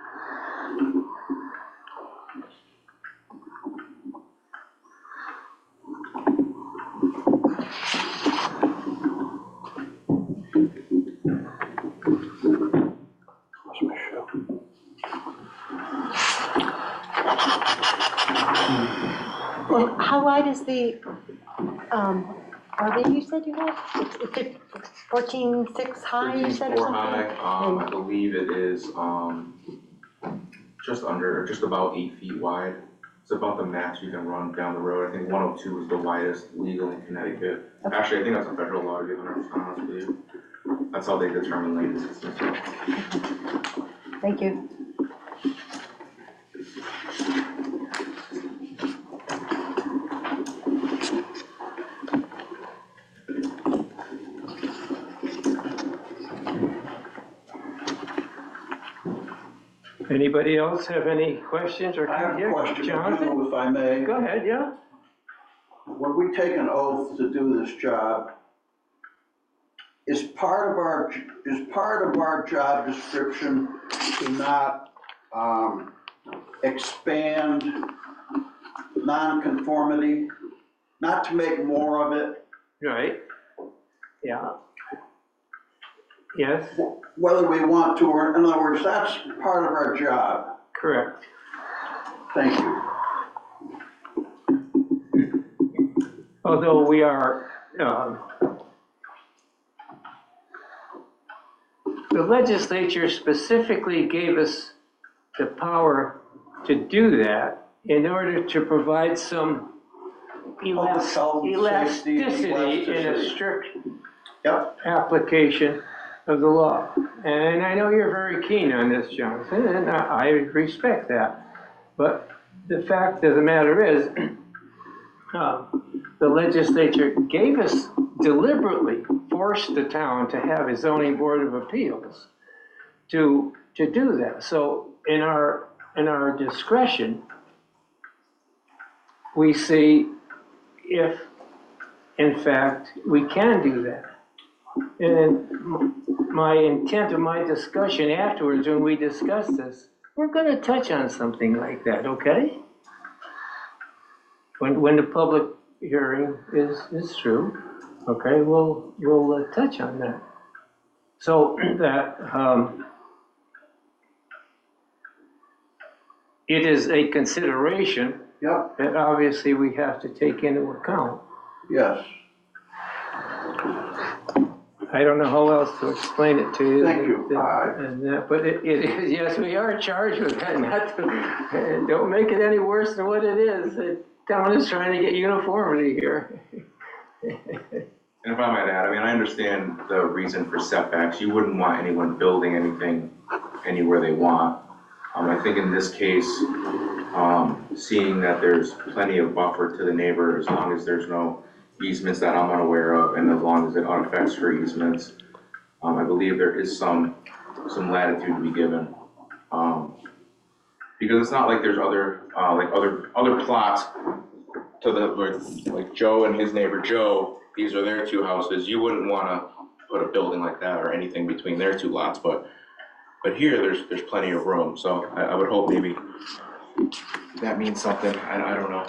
S5: Well, how wide is the, um, R V you said you had? It's- it's fourteen six high, you said, or
S9: Four
S5: something?
S9: high, um, I believe it is, um, just under, just about eight feet wide. It's about the max you can run down the road. I think one oh two is the widest legal in Connecticut. Actually, I think that's a federal law, to be one hundred percent honest with you. That's how they determine lane distance.
S5: Thank you.
S1: Anybody else have any questions or?
S8: I have a
S1: Yeah,
S8: question of
S1: Jonathan?
S8: you, if I may.
S1: Go ahead, yeah.
S8: When we take an oath to do this job, is part of our, is part of our job description to not, um, expand nonconformity, not to make more of it?
S1: Right. Yeah. Yes,
S8: Whether we want to, or in other words, that's part of our job.
S1: correct.
S8: Thank you.
S1: Although we are, um, the legislature specifically gave us the power to do that in order to provide some elas-
S8: Public health, safety,
S1: elasticity in a
S8: elasticity.
S1: strict
S8: Yep.
S1: application of the law. And I know you're very keen on this, Jonathan, and I I respect that. But the fact of the matter is, uh, the legislature gave us, deliberately forced the town to have a zoning board of appeals to, to do that. So in our, in our discretion, we see if, in fact, we can do that. And m- my intent of my discussion afterwards, when we discuss this, we're gonna touch on something like that, okay? When, when the public hearing is, is through, okay, we'll, we'll uh, touch on that. So that, um, it is a consideration
S8: Yep,
S1: that obviously we have to take into account.
S8: yes.
S1: I don't know how else to explain it to you.
S8: Thank you.
S1: That-
S8: Uh,
S1: And that, but it, it is, yes, we are charged with that, not to, don't make it any worse than what it is. The town is trying to get uniformity here.
S9: And if I might add, I mean, I understand the reason for setbacks. You wouldn't want anyone building anything anywhere they want. Um, I think in this case, um, seeing that there's plenty of buffer to the neighbor, as long as there's no easements that I'm unaware of, and as long as it unaffects her easements, um, I believe there is some, some latitude to be given. Um, because it's not like there's other, uh, like other, other plots to the, like, like Joe and his neighbor Joe, these are their two houses. You wouldn't want to put a building like that or anything between their two lots, but but here there's there's plenty of room. So I, I would hope maybe that means something. I, I don't know.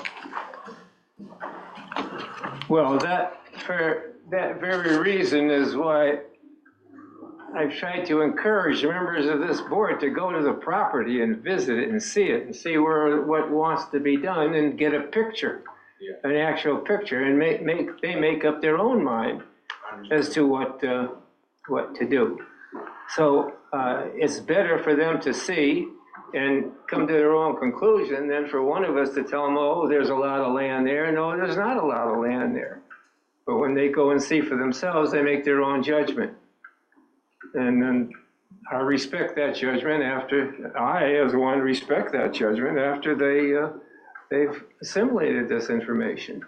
S1: Well, that, for that very reason is why I've tried to encourage members of this board to go to the property and visit it and see it and see where, what wants to be done and get a picture,
S9: Yeah.
S1: an actual picture, and make, make, they make up their own mind as to what, uh, what to do. So, uh, it's better for them to see and come to their own conclusion than for one of us to tell them, oh, there's a lot of land there. No, there's not a lot of land there. But when they go and see for themselves, they make their own judgment. And then I respect that judgment after, I, as one, respect that judgment after they, uh, they've assimilated this information.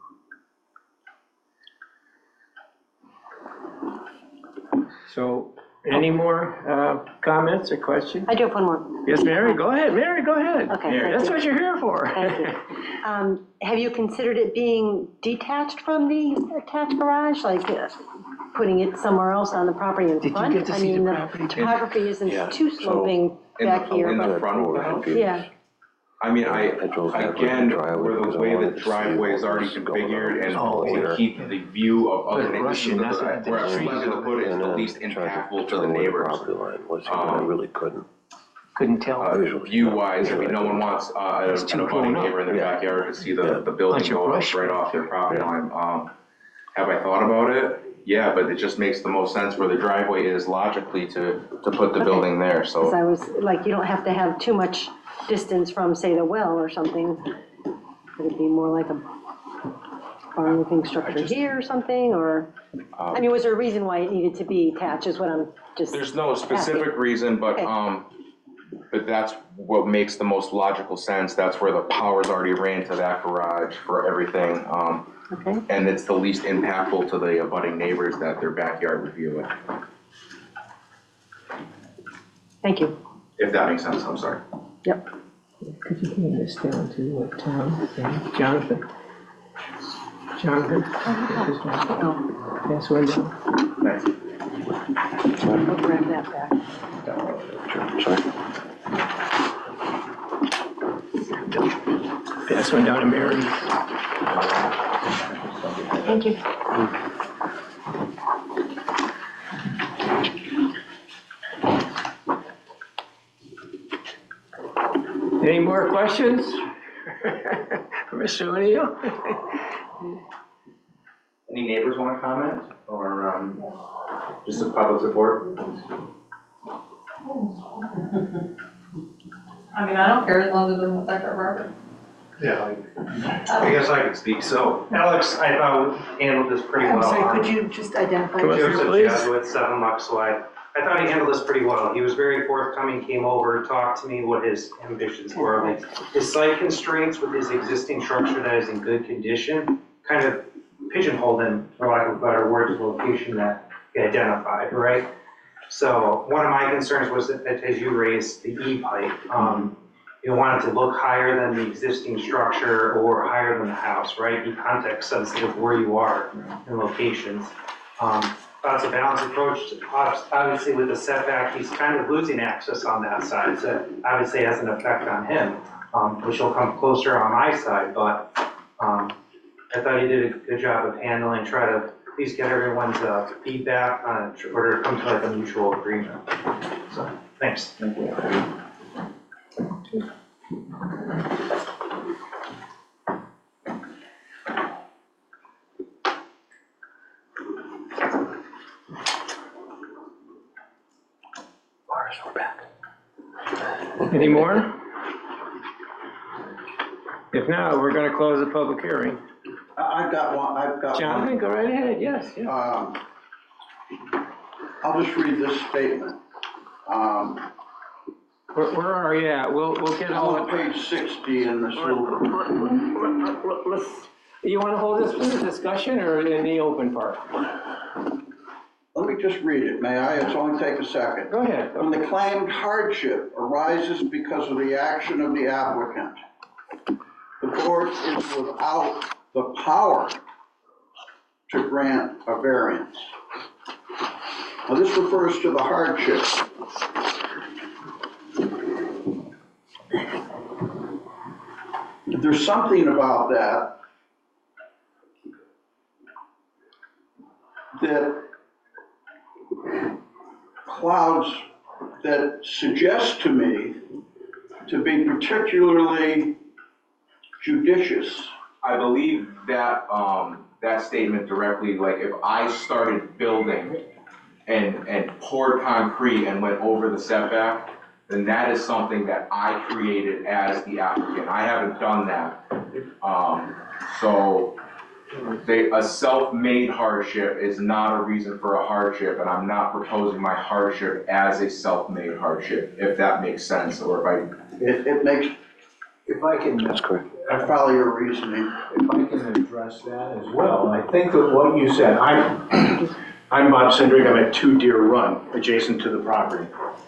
S1: So, any more uh, comments or questions?
S5: I do have one more.
S1: Yes, Mary, go ahead. Mary, go ahead.
S5: Okay,
S1: Mary,
S5: thank
S1: that's
S5: you.
S1: what you're here for.
S5: Thank you. Um, Have you considered it being detached from the attached garage, like uh, putting it somewhere else on the property in
S1: Did you
S5: front?
S1: get to
S5: I
S1: see the
S5: mean,
S1: property, Jim?
S5: topography
S3: Yeah,
S5: isn't too
S3: so
S5: sloping
S9: in the-
S5: back here,
S9: in the
S5: but,
S9: front,
S5: yeah.
S9: I mean, I,
S3: I drove back with the
S9: again,
S3: driveway
S9: where
S3: because
S9: the
S3: I
S9: way
S3: wanted
S9: the
S3: to see
S9: driveway is
S3: what
S9: already
S3: was going on.
S9: configured and
S1: Oh,
S9: to
S3: here.
S9: keep the view of other
S1: But
S9: neighbors,
S1: Russian, that's what
S9: where I
S1: the
S9: would like to put it is
S3: And
S9: the
S3: then
S9: least
S3: tried to
S9: impactful to the
S3: determine where
S9: neighbors.
S3: property line was, and I
S9: Um,
S3: really couldn't.
S1: Couldn't tell.
S9: Uh, view-wise, I mean, no one wants, uh,
S1: It's
S9: an
S1: too
S9: abutting
S1: grown up.
S9: neighbor in their
S3: Yeah.
S9: backyard to see
S3: Yeah.
S9: the, the building
S1: Bunch of
S9: go up
S1: brush.
S9: right off their property line. Um, have I thought about it? Yeah, but it just makes the most sense where the driveway is logically to, to put the
S5: Okay.
S9: building there,
S5: Because
S9: so.
S5: I was, like, you don't have to have too much distance from, say, the well or something. Could it be more like a barn-looking structure here or something, or? I mean, was there a reason why it needed to be attached, is what I'm just.
S9: There's no specific reason, but,
S5: Okay.
S9: um, but that's what makes the most logical sense. That's where the power's already ran to that garage for everything. Um,
S5: Okay,
S9: and it's the least impactful to the abutting neighbors that their backyard would view it,
S5: thank you.
S9: if that makes sense, I'm sorry.
S5: Yep.
S1: Could you bring this down to uh, town, and Jonathan? Jonathan? Pass one down.
S9: Thanks.
S5: I'll grab that back.
S3: Sorry.
S1: Pass one down to Mary.
S5: Thank you.
S1: Any more questions? Mister O'Neill?
S6: Any neighbors want to comment, or um, just as public support?
S10: I mean, I don't care as long as it doesn't affect our property.
S11: Yeah, like, I guess I could speak. So Alex, I thought handled this pretty well.
S7: I'm sorry,
S11: Um,
S7: could you just identify?
S1: Come on.
S7: yourself?
S11: Joseph
S1: Please.
S11: Jesuit, seven Luxway. I thought he handled this pretty well. He was very forthcoming, came over, talked to me what his ambitions were. Like his site constraints with his existing structure that is in good condition, kind of pigeonholed him, for lack of a better word, to the location that he identified, right? So one of my concerns was that, that as you raised the E-pipe, um, you want it to look higher than the existing structure or higher than the house, right? Be context sensitive where you are in locations. Um, That's a balanced approach. Obviously, with the setback, he's kind of losing access on that side, so obviously has an effect on him, um, which will come closer on my side, but um, I thought he did a good job of handling, try to at least get everyone's uh, feedback on it, in order to come to like a mutual agreement. So, thanks.
S6: Thank you.
S3: we're back.
S1: Any more? If not, we're gonna close the public hearing.
S8: I- I've got one, I've got one.
S1: Jonathan, go right ahead, yes, yeah.
S8: Um, I'll just read this statement. Um,
S1: Where, where are you at? We'll, we'll get
S8: I'm
S1: all.
S8: on page sixty in this little.
S1: Let's, you wanna hold this for the discussion or in the open part?
S8: Let me just read it, may I? It's only take a second.
S1: Go ahead.
S8: When the claimed hardship arises because of the action of the applicant, the board is without the power to grant a variance. Now, this refers to the hardship. There's something about that that clouds, that suggest to me to be particularly judicious.
S9: I believe that, um, that statement directly, like if I started building and, and poured concrete and went over the setback, then that is something that I created as the applicant. I haven't done that. Um, so they, a self-made hardship is not a reason for a hardship, and I'm not proposing my hardship as a self-made hardship, if that makes sense, or if I.
S8: It, it makes,
S6: If I can,
S3: That's correct.
S8: I follow your reasoning.
S6: if I can address that as well, I think that what you said, I'm, I'm Bob Sindrick, I'm at Two Deer Run, adjacent to the property.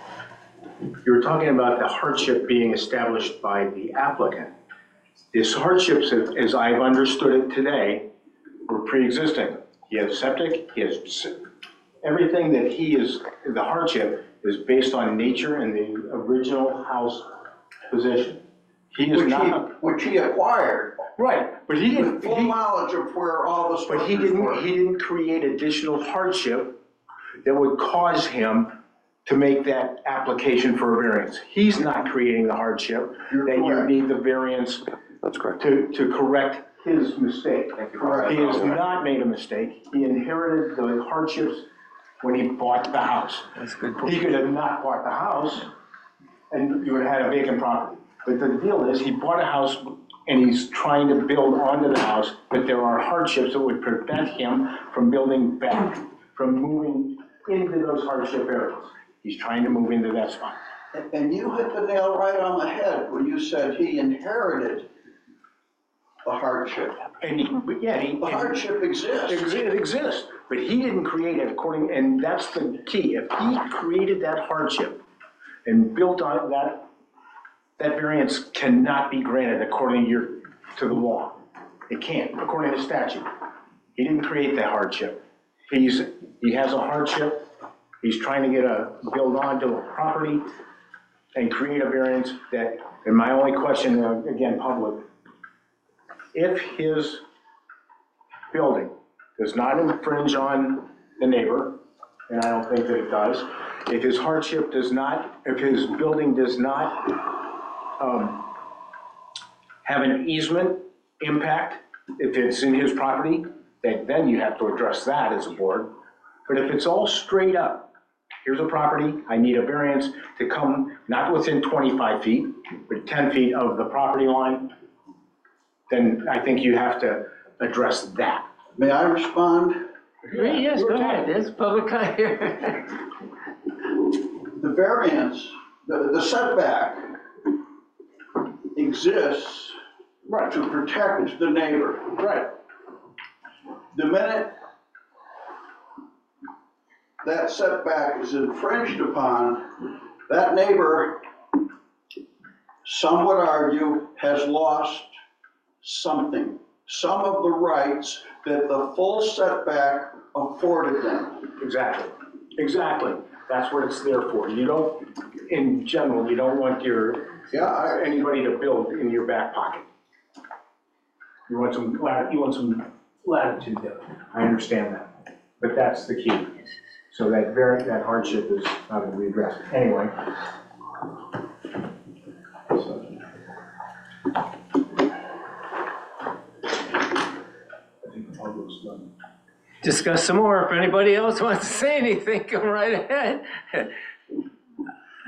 S6: You were talking about the hardship being established by the applicant. This hardships, as I've understood it today, were pre-existing. He has septic, he has, everything that he is, the hardship is based on nature and the original house position. He is
S8: Which he,
S6: not,
S8: which he acquired
S6: right, but he didn't,
S8: with full
S6: he,
S8: knowledge of where all the
S6: but he
S8: structures
S6: didn't,
S8: were.
S6: he didn't create additional hardship that would cause him to make that application for a variance. He's not creating the hardship
S8: You're
S6: that you
S8: correct.
S6: need the variance
S3: That's correct.
S6: to, to correct his mistake.
S8: Correct.
S6: He has not made a mistake. He inherited the hardships when he bought the house.
S1: That's good.
S6: He could have not bought the house and you would have had a vacant property. But the deal is, he bought a house and he's trying to build onto the house, but there are hardships that would prevent him from building back, from moving into those hardship areas. He's trying to move into that spot.
S8: And you hit the nail right on the head when you said he inherited the hardship.
S6: And he, but yeah, he.
S8: The hardship exists.
S6: It exists, but he didn't create it according, and that's the key. If he created that hardship and built on that, that variance cannot be granted according to your, to the law. It can't, according to statute. He didn't create that hardship. He's, he has a hardship. He's trying to get a, build onto a property and create a variance that, and my only question, uh, again, public, if his building does not infringe on the neighbor, and I don't think that it does, if his hardship does not, if his building does not um, have an easement impact, if it's in his property, then, then you have to address that as a board. But if it's all straight up, here's a property, I need a variance to come not within twenty-five feet, but ten feet of the property line, then I think you have to address that.
S8: May I respond?
S1: Yes, go ahead, there's public comment here.
S8: The variance, the, the setback exists
S6: Right.
S8: to protect the neighbor.
S6: Right.
S8: The minute that setback is infringed upon, that neighbor, some would argue, has lost something, some of the rights that the full setback afforded them.
S6: Exactly, exactly. That's what it's there for. You don't, in general, you don't want your,
S8: Yeah, I,
S6: anybody to build in your back pocket. You want some, lat- you want some latitude there. I understand that, but that's the key. So that very, that hardship is not going to be addressed. Anyway. So. I think the public's done.
S1: Discuss some more. If anybody else wants to say anything, come right ahead.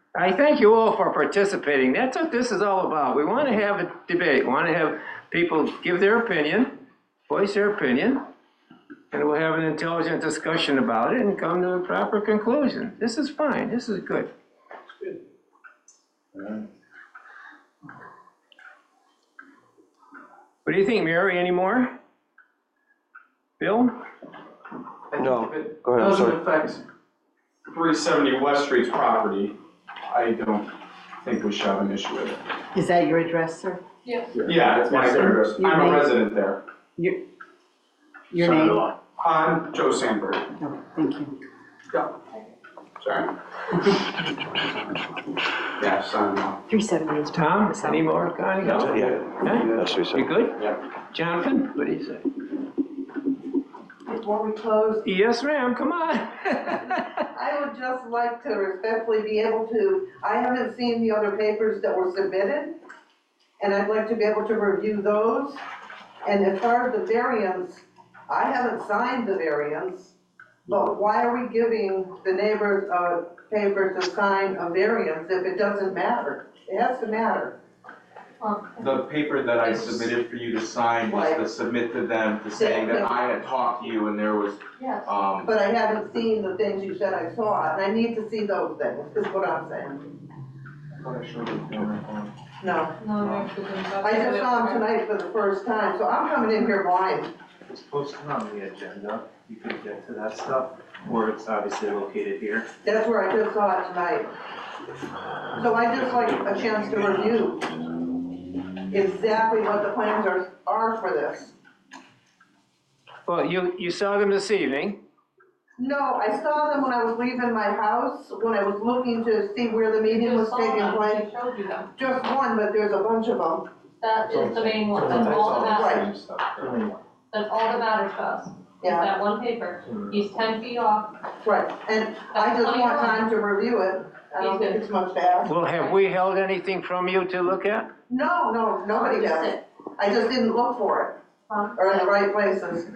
S1: I thank you all for participating. That's what this is all about. We want to have a debate, we want to have people give their opinion, voice their opinion, and we'll have an intelligent discussion about it and come to a proper conclusion. This is fine, this is good. What do you think, Mary, any more? Bill?
S3: No, go ahead, I'm
S2: Doesn't
S3: sorry.
S2: affect three seventy West Street's property. I don't think we should have an issue with it.
S5: Is that your address, sir?
S10: Yeah.
S2: Yeah, it's my address.
S5: Your
S2: I'm a
S5: name?
S2: resident there.
S5: Your, your name?
S2: I'm Joe Sandberg.
S5: Oh, thank you.
S2: Sorry. Yeah, son, no.
S5: three seventy is.
S1: Tom, any more, Connie?
S3: That's it, yeah.
S1: Okay.
S3: That's what he
S1: You
S3: said.
S1: good?
S2: Yeah.
S1: Jonathan, what do you say?
S7: Before we close,
S1: Yes, ma'am, come on.
S7: I would just like to respectfully be able to, I haven't seen the other papers that were submitted, and I'd like to be able to review those. And as far as the variance, I haven't signed the variance, but why are we giving the neighbors a paper to sign a variance if it doesn't matter? It has to matter.
S9: The paper that I submitted for you to sign was to submit to them to saying that I had talked to you and there was,
S10: Yes.
S9: um,
S7: But I haven't seen the things you said I saw, and I need to see those things, is what I'm saying. No.
S10: No, no, actually, that's-
S7: I just saw him tonight for the first time, so I'm coming in here blind.
S12: It's posted on the agenda, you can get to that stuff, or it's obviously located here.
S7: That's where I just saw it tonight. So I just like a chance to review exactly what the plans are, are for this.
S1: Well, you, you saw them this evening.
S7: No, I saw them when I was leaving my house, when I was looking to see where the meeting was
S10: Just saw
S7: taking
S10: them,
S7: place.
S10: I showed you them.
S7: Just one, but there's a bunch of them.
S10: That is the main one, that's all that matters,
S7: Right.
S10: that's all that matters to us. Is
S7: Yeah,
S10: that one paper, he's ten feet off,
S7: right, and I just want time to review it. I don't think it's much to ask.
S1: Well, have we held anything from you to look at?
S7: No, no, nobody
S10: Just
S7: does.
S10: sit.
S7: I just didn't look for it,
S10: Huh?
S7: or in the right places.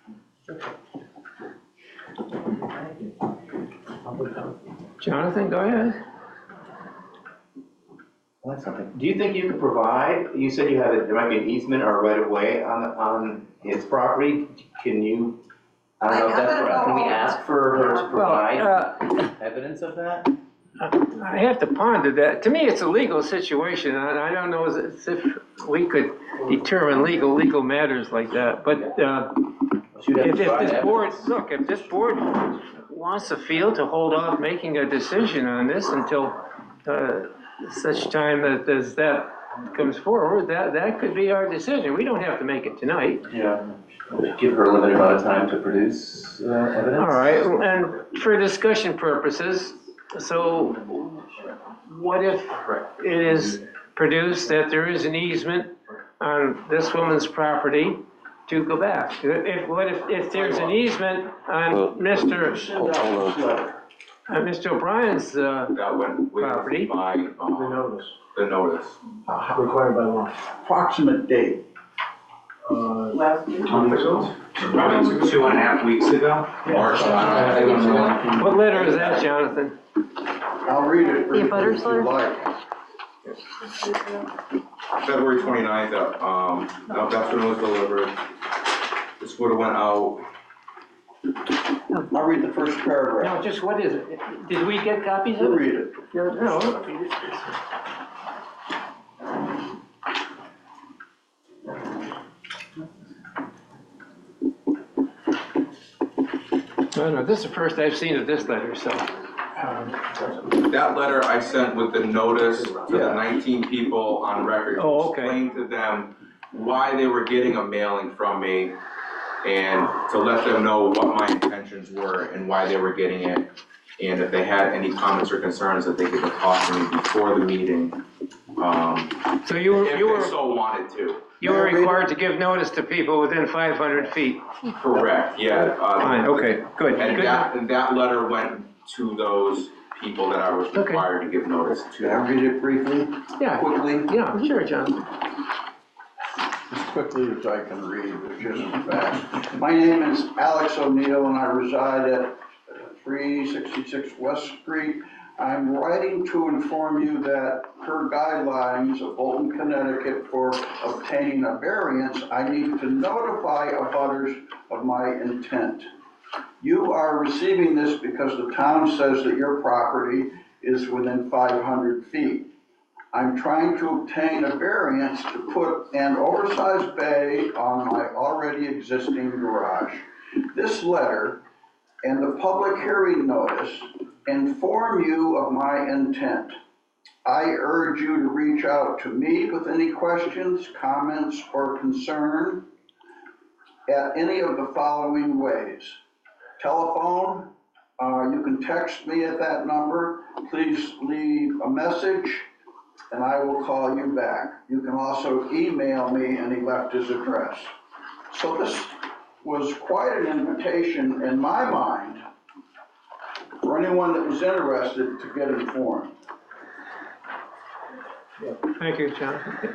S1: Jonathan, go ahead.
S12: Well, that's something. Do you think you could provide, you said you have, a- there might be an easement or a right of way on, on his property, can you, I don't know if
S7: I- I'm
S12: that's,
S7: gonna
S12: right. Can we
S7: go-
S12: ask for her to
S1: Well,
S12: provide
S1: uh,
S12: evidence of that?
S1: I have to ponder that. To me, it's a legal situation, and I don't know as if we could determine legal, legal matters like that. But uh,
S12: She'd have to
S1: if, if
S12: provide
S1: this board,
S12: evidence.
S1: look, if this board wants to feel to hold off making a decision on this until uh, such time that as that comes forward, that, that could be our decision. We don't have to make it tonight.
S12: Yeah. Give her a limited amount of time to produce uh, evidence?
S1: All right, and for discussion purposes, so what if it is produced that there is an easement on this woman's property to go back? If, what if, if there's an easement on Mister
S3: Hold hold on.
S1: on Mister O'Brien's, uh,
S9: that went with
S1: Property.
S9: my, um,
S8: notice.
S9: the notice.
S8: Required by law. Approximate date.
S7: Last year.
S11: Two weeks ago? Probably two and a half weeks ago.
S9: March, I don't know.
S1: what letter is that, Jonathan?
S8: I'll read it
S5: The
S8: briefly
S5: abutters
S8: if you
S5: letter?
S8: like.
S9: February twenty-ninth, uh, um, no, that's when it was delivered. This would've went out,
S8: I'll read the first paragraph.
S1: No, just what is it? Did we get copies
S8: You
S1: of it?
S8: read it.
S1: No. No, no, this is the first I've seen of this letter, so.
S9: that letter I sent with the notice to the
S8: Yeah.
S9: nineteen people on record. to
S1: Oh, okay.
S9: Explain to them why they were getting a mailing from me and to let them know what my intentions were and why they were getting it. And if they had any comments or concerns that they could talk to me before the meeting, um,
S1: So you were,
S9: if
S1: you
S9: they
S1: were,
S9: so wanted to.
S1: you were required to give notice to people within five hundred feet?
S9: Correct, yeah. uh,
S1: Fine, okay, good,
S9: And
S1: good.
S9: that, and that letter went to those people that I was
S1: Okay.
S9: required to give notice
S8: Can I
S9: to.
S8: read it briefly,
S1: Yeah,
S8: quickly?
S1: yeah, sure, Jonathan.
S8: As quickly as I can read, which isn't fast. My name is Alex O'Neill and I reside at three sixty-six West Street. I'm writing to inform you that per guidelines of Bolton, Connecticut for obtaining a variance, I need to notify abutters of my intent. You are receiving this because the town says that your property is within five hundred feet. I'm trying to obtain a variance to put an oversized bay on my already existing garage. This letter and the public hearing notice inform you of my intent. I urge you to reach out to me with any questions, comments, or concern at any of the following ways. Telephone, uh, you can text me at that number. Please leave a message and I will call you back. You can also email me, and he left his address. So this was quite an invitation in my mind for anyone that was interested to get informed.
S1: Thank you, Jonathan.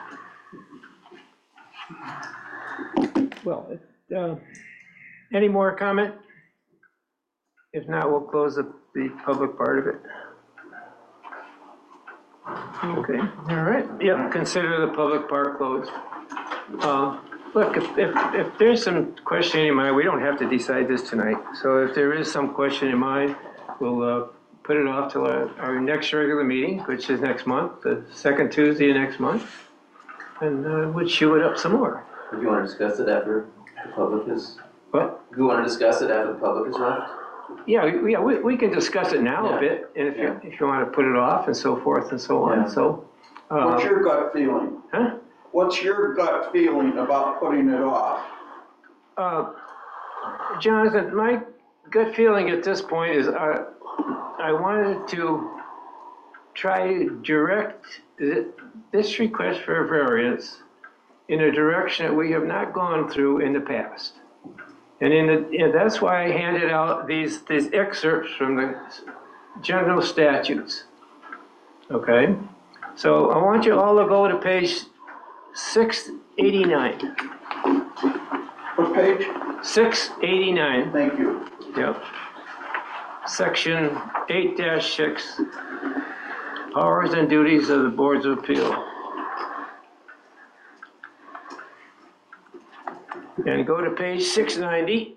S1: Well, uh, any more comment? If not, we'll close the, the public part of it. Okay, all right, yep, consider the public part closed. Uh, Look, if, if, if there's some question in your mind, we don't have to decide this tonight. So if there is some question in mind, we'll uh, put it off till our, our next regular meeting, which is next month, the second Tuesday of next month. And uh, we'll chew it up some more.
S12: If you want to discuss it after the public is,
S1: What?
S12: if you want to discuss it after the public is left?
S1: Yeah, we- yeah, we, we can discuss it now
S12: Yeah.
S1: a bit, and if you,
S12: Yeah.
S1: if you want to put it off and so forth and so on,
S12: Yeah.
S1: so. uh,
S8: What's your gut feeling?
S1: Huh?
S8: What's your gut feeling about putting it off?
S1: Uh, Jonathan, my gut feeling at this point is uh, I wanted to try to direct th- this request for a variance in a direction that we have not gone through in the past. And in the, and that's why I handed out these, these excerpts from the general statutes. Okay? So I want you all to go to page six eighty-nine.
S8: What page?
S1: six eighty-nine,
S8: Thank you.
S1: yep. Section eight dash six, powers and duties of the boards of appeal. And go to page six ninety.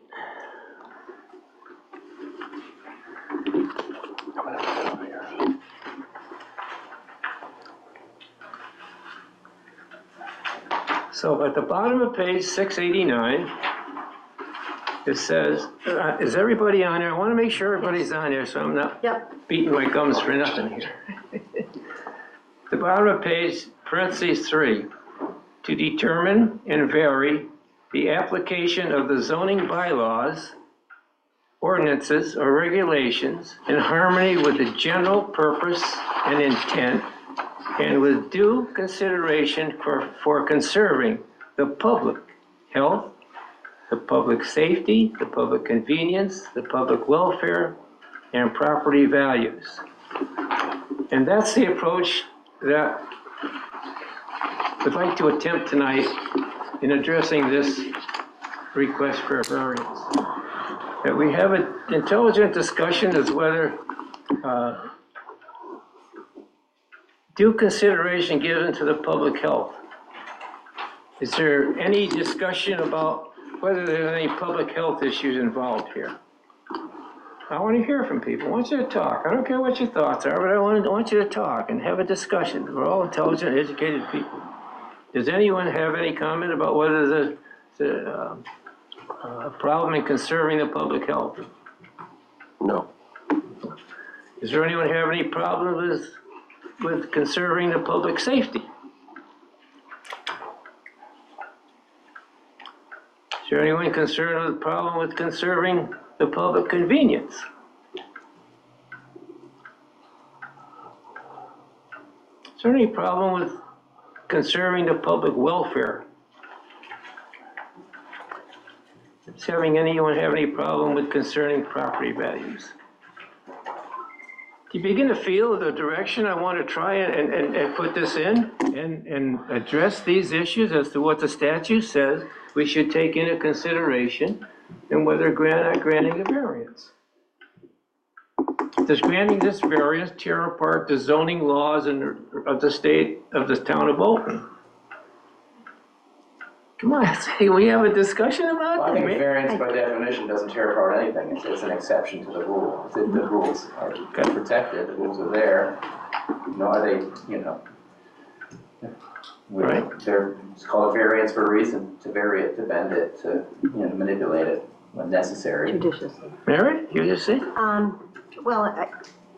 S1: So at the bottom of page six eighty-nine, it says, uh, is everybody on there? I want to make sure everybody's on there so I'm not
S5: Yep.
S1: beating my gums for nothing here. The bottom of page, parentheses three, to determine and vary the application of the zoning bylaws, ordinances, or regulations in harmony with the general purpose and intent and with due consideration for, for conserving the public health, the public safety, the public convenience, the public welfare, and property values. And that's the approach that I'd like to attempt tonight in addressing this request for a variance. That we have an intelligent discussion as whether uh, due consideration given to the public health. Is there any discussion about whether there's any public health issues involved here? I want to hear from people. I want you to talk. I don't care what your thoughts are, but I want, I want you to talk and have a discussion. We're all intelligent, educated people. Does anyone have any comment about whether there's a uh, uh, problem in conserving the public health?
S3: No.
S1: Does there anyone have any problem with, with conserving the public safety? Is there anyone concerned with the problem with conserving the public convenience? Is there any problem with conserving the public welfare? Does having anyone have any problem with concerning property values? Do you begin to feel the direction I want to try and, and, and put this in and, and address these issues as to what the statute says we should take into consideration and whether grant or granting a variance? does granting this variance tear apart the zoning laws and of the state of the town of Bolton? Come on, say, we have a discussion about
S12: I think
S1: it.
S12: variance by definition doesn't tear apart anything, it's, it's an exception to the rule. The, the rules are protected, the rules are there, you know, are they, you know. we-
S1: Right.
S12: They're, it's called a variance for a reason, to vary it, to bend it, to, you know, manipulate it when necessary.
S5: Judiciously.
S1: Mary, you just say?
S5: Um, well, I,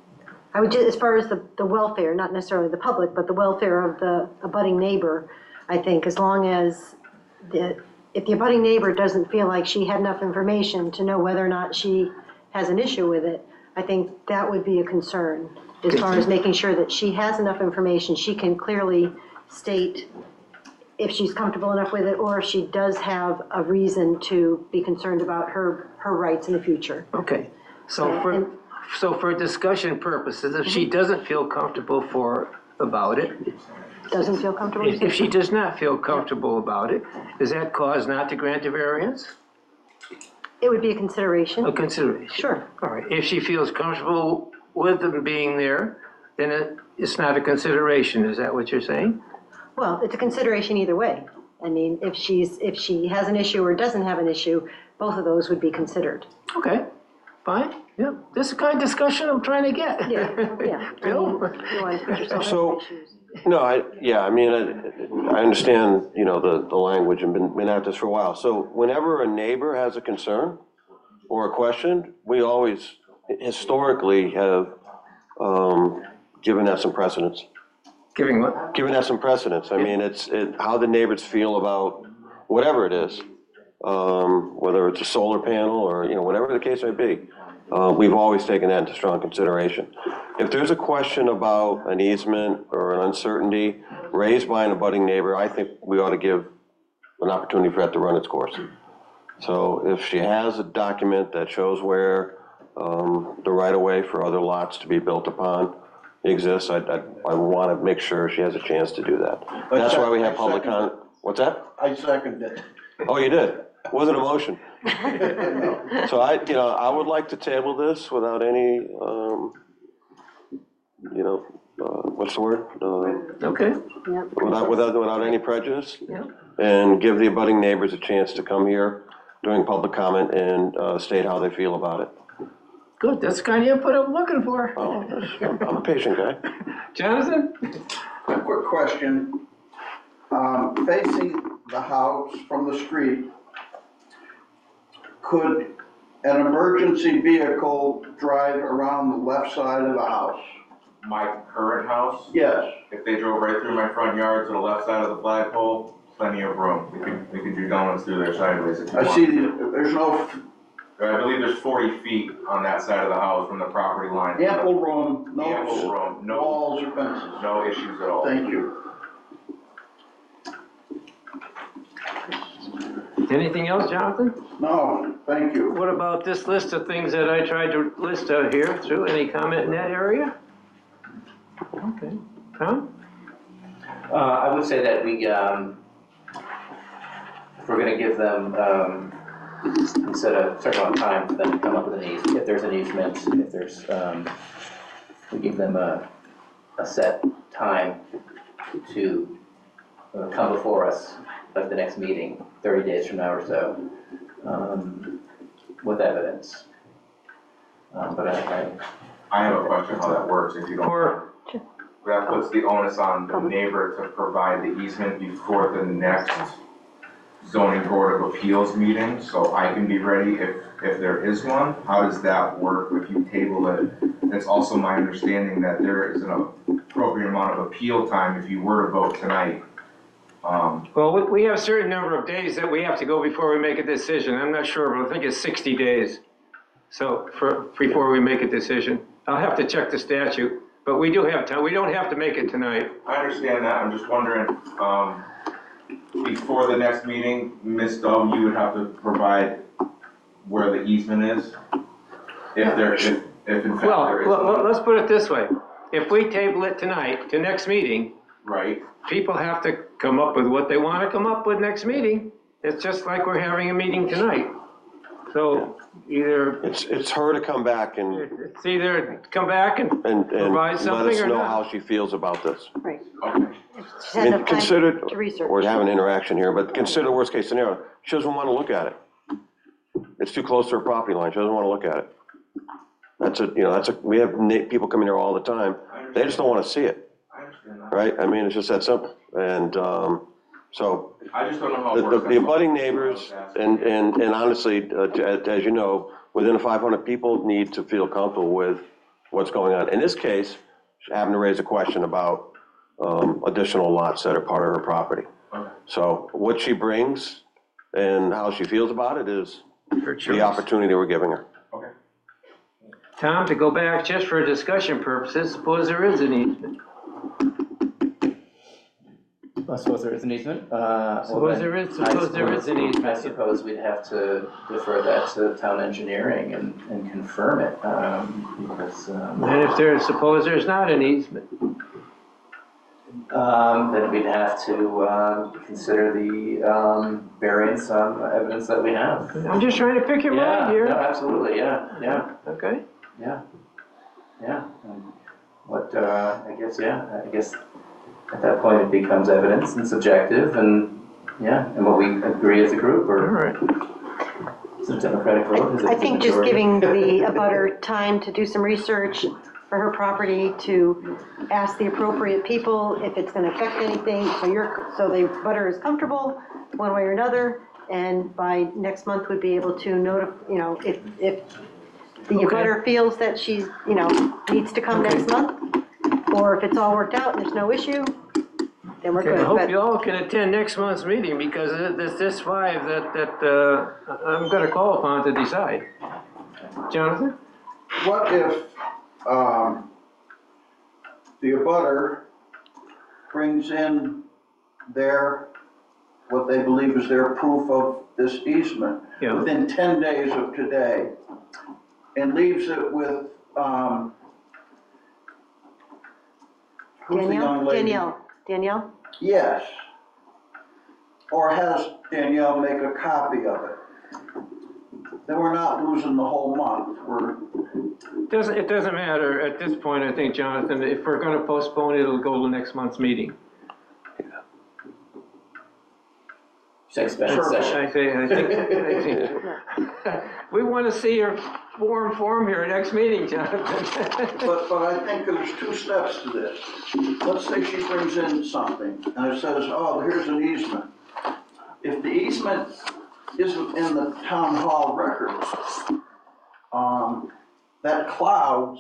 S5: I would just, as far as the, the welfare, not necessarily the public, but the welfare of the abutting neighbor, I think, as long as the, if the abutting neighbor doesn't feel like she had enough information to know whether or not she has an issue with it, I think that would be a concern, as far as making sure that she has enough information, she can clearly state if she's comfortable enough with it, or if she does have a reason to be concerned about her, her rights in the future.
S1: Okay, so
S5: Yeah,
S1: for,
S5: and-
S1: so for discussion purposes, if she doesn't feel comfortable for, about it,
S5: Doesn't feel comfortable?
S1: if if she does not feel comfortable about it, is that cause not to grant a variance?
S5: It would be a consideration.
S1: A consideration?
S5: Sure.
S1: All right, if she feels comfortable with them being there, then it, it's not a consideration, is that what you're saying?
S5: Well, it's a consideration either way. I mean, if she's, if she has an issue or doesn't have an issue, both of those would be considered.
S1: Okay, fine, yeah, this is the kind of discussion I'm trying to get.
S5: Yeah, yeah. I
S1: Bill?
S5: mean, you want to put yourself in
S3: So-
S5: issues.
S3: No, I, yeah, I mean, I, I understand, you know, the, the language and been, been at this for a while. So whenever a neighbor has a concern or a question, we always historically have, um, given that some precedence.
S1: Giving what?
S3: Given that some precedence. I mean, it's, it, how the neighbors feel about whatever it is. Um, whether it's a solar panel or, you know, whatever the case may be. Uh, we've always taken that into strong consideration. If there's a question about an easement or an uncertainty raised by an abutting neighbor, I think we ought to give an opportunity for that to run its course. So if she has a document that shows where, um, the right-of-way for other lots to be built upon exists, I, I, I want to make sure she has a chance to do that. That's why we have public comment. What's that?
S8: I second it.
S3: Oh, you did? Wasn't a motion. So I, you know, I would like to table this without any, um, you know, uh, what's the word? Uh,
S1: Okay,
S5: Yep.
S3: Without, without, without any prejudice.
S1: yeah,
S3: And give the abutting neighbors a chance to come here during public comment and, uh, state how they feel about it.
S1: good, that's the kind of input I'm looking for.
S3: Oh, I'm a patient guy.
S1: Jonathan?
S8: A quick question. Um, facing the house from the street, could an emergency vehicle drive around the left side of the house?
S9: My current house,
S8: Yes.
S9: if they drove right through my front yard to the left side of the flagpole, plenty of room. We could, we could do donuts through there sideways if you
S8: I
S9: want.
S8: see the- there's no
S9: I believe there's forty feet on that side of the house from the property line.
S8: ample room,
S9: Ample
S8: no
S9: room, no,
S8: walls or fences.
S9: no issues at all.
S8: Thank you.
S1: Anything else, Jonathan?
S8: No, thank you.
S1: What about this list of things that I tried to list out here? Through any comment in that area? Okay, Tom?
S12: Uh, I would say that we, um, if we're gonna give them, um, instead of a certain amount of time for them to come up with an easement, if there's an easement, if there's, um, we give them a, a set time to uh, come before us, like the next meeting, thirty days from now or so, um, with evidence. Um, but I, I,
S9: I have a question how that works, if you don't.
S1: Or,
S9: That puts the onus on the neighbor to provide the easement before the next zoning board of appeals meeting, so I can be ready if, if there is one. How does that work if you table it? It's also my understanding that there is an appropriate amount of appeal time if you were to vote tonight. Um,
S1: well, we- we have a certain number of days that we have to go before we make a decision. I'm not sure, but I think it's sixty days. So, for, before we make a decision. I'll have to check the statute, but we do have time. We don't have to make it tonight.
S9: I understand that, I'm just wondering, um, before the next meeting, Miz Dove, you would have to provide where the easement is? If there, if, if in fact
S1: Well,
S9: there is
S1: well, well,
S9: one,
S1: let's put it this way. If we table it tonight to next meeting,
S9: right?
S1: people have to come up with what they want to come up with next meeting. It's just like we're having a meeting tonight. So either,
S3: It's, it's her to come back and,
S1: it's either come back and
S3: and, and
S1: provide
S3: let
S1: something
S3: us
S1: or
S3: know
S1: not.
S3: how she feels about this.
S5: Right.
S4: Okay.
S5: She
S3: I
S5: has
S3: mean,
S5: enough
S3: consider,
S5: time to research.
S3: we're having interaction here, but consider worst case scenario. She doesn't want to look at it. It's too close to her property line. She doesn't want to look at it. That's a, you know, that's a, we have na- people come in here all the time. They just don't want to see it,
S4: I understand that.
S3: right? I mean, it's just that simple. And, um, so
S4: I just don't know how
S3: the,
S4: it
S3: the
S4: works.
S3: the abutting neighbors and, and, and honestly, uh, as, as you know, within five hundred people need to feel comfortable with what's going on. In this case, having to raise a question about, um, additional lots that are part of her property.
S4: Okay.
S3: So what she brings and how she feels about it is
S1: Her choice.
S3: the opportunity we're giving her.
S4: Okay.
S1: Tom, to go back just for discussion purposes, suppose there is an easement.
S12: I suppose there is an easement. Uh, well
S1: Suppose
S12: then,
S1: there is,
S12: I
S1: suppose there is an
S12: I
S1: easement.
S12: suppose we'd have to defer that to town engineering and, and confirm it, um, because, um,
S1: And if there's, suppose there's not an easement.
S12: um, then we'd have to, um, consider the, um, variance on the evidence that we have.
S1: I'm just trying to pick your
S12: Yeah,
S1: mind here.
S12: no, absolutely, yeah, yeah,
S1: Okay.
S12: yeah, yeah. Um, What, uh, I guess, yeah, I guess at that point it becomes evidence and subjective and, yeah, and what we agree as a group
S1: All
S12: or
S1: right.
S12: is it a democratic vote? Is it
S5: I
S12: the
S5: think just
S12: majority?
S5: giving the abutter time to do some research for her property, to ask the appropriate people if it's gonna affect anything, so you're, so the abutter is comfortable one way or another, and by next month would be able to notify, you know, if, if the
S1: Okay.
S5: abutter feels that she's, you know, needs to come next month, or if it's all worked out and there's no issue, then we're
S1: Okay, I
S5: good.
S1: hope
S5: But
S1: you all can attend next month's meeting because it- it's this five that, that, uh, I'm gonna call upon to decide. Jonathan?
S8: What if, um, the abutter brings in their, what they believe is their proof of this easement
S1: Yeah.
S8: within ten days of today, and leaves it with, um, who's the young
S5: Danielle,
S8: lady?
S5: Danielle, Danielle?
S8: Yes. Or has Danielle make a copy of it. Then we're not losing the whole month, we're,
S1: Doesn't, it doesn't matter at this point, I think, Jonathan, if we're gonna postpone it, it'll go to next month's meeting.
S12: Say special session.
S1: I think, I think, I think, we wanna see your warm form here next meeting, Jonathan.
S8: but, but I think there's two steps to this. Let's say she brings in something, and it says, oh, here's an easement. If the easement isn't in the town hall records, um, that clouds,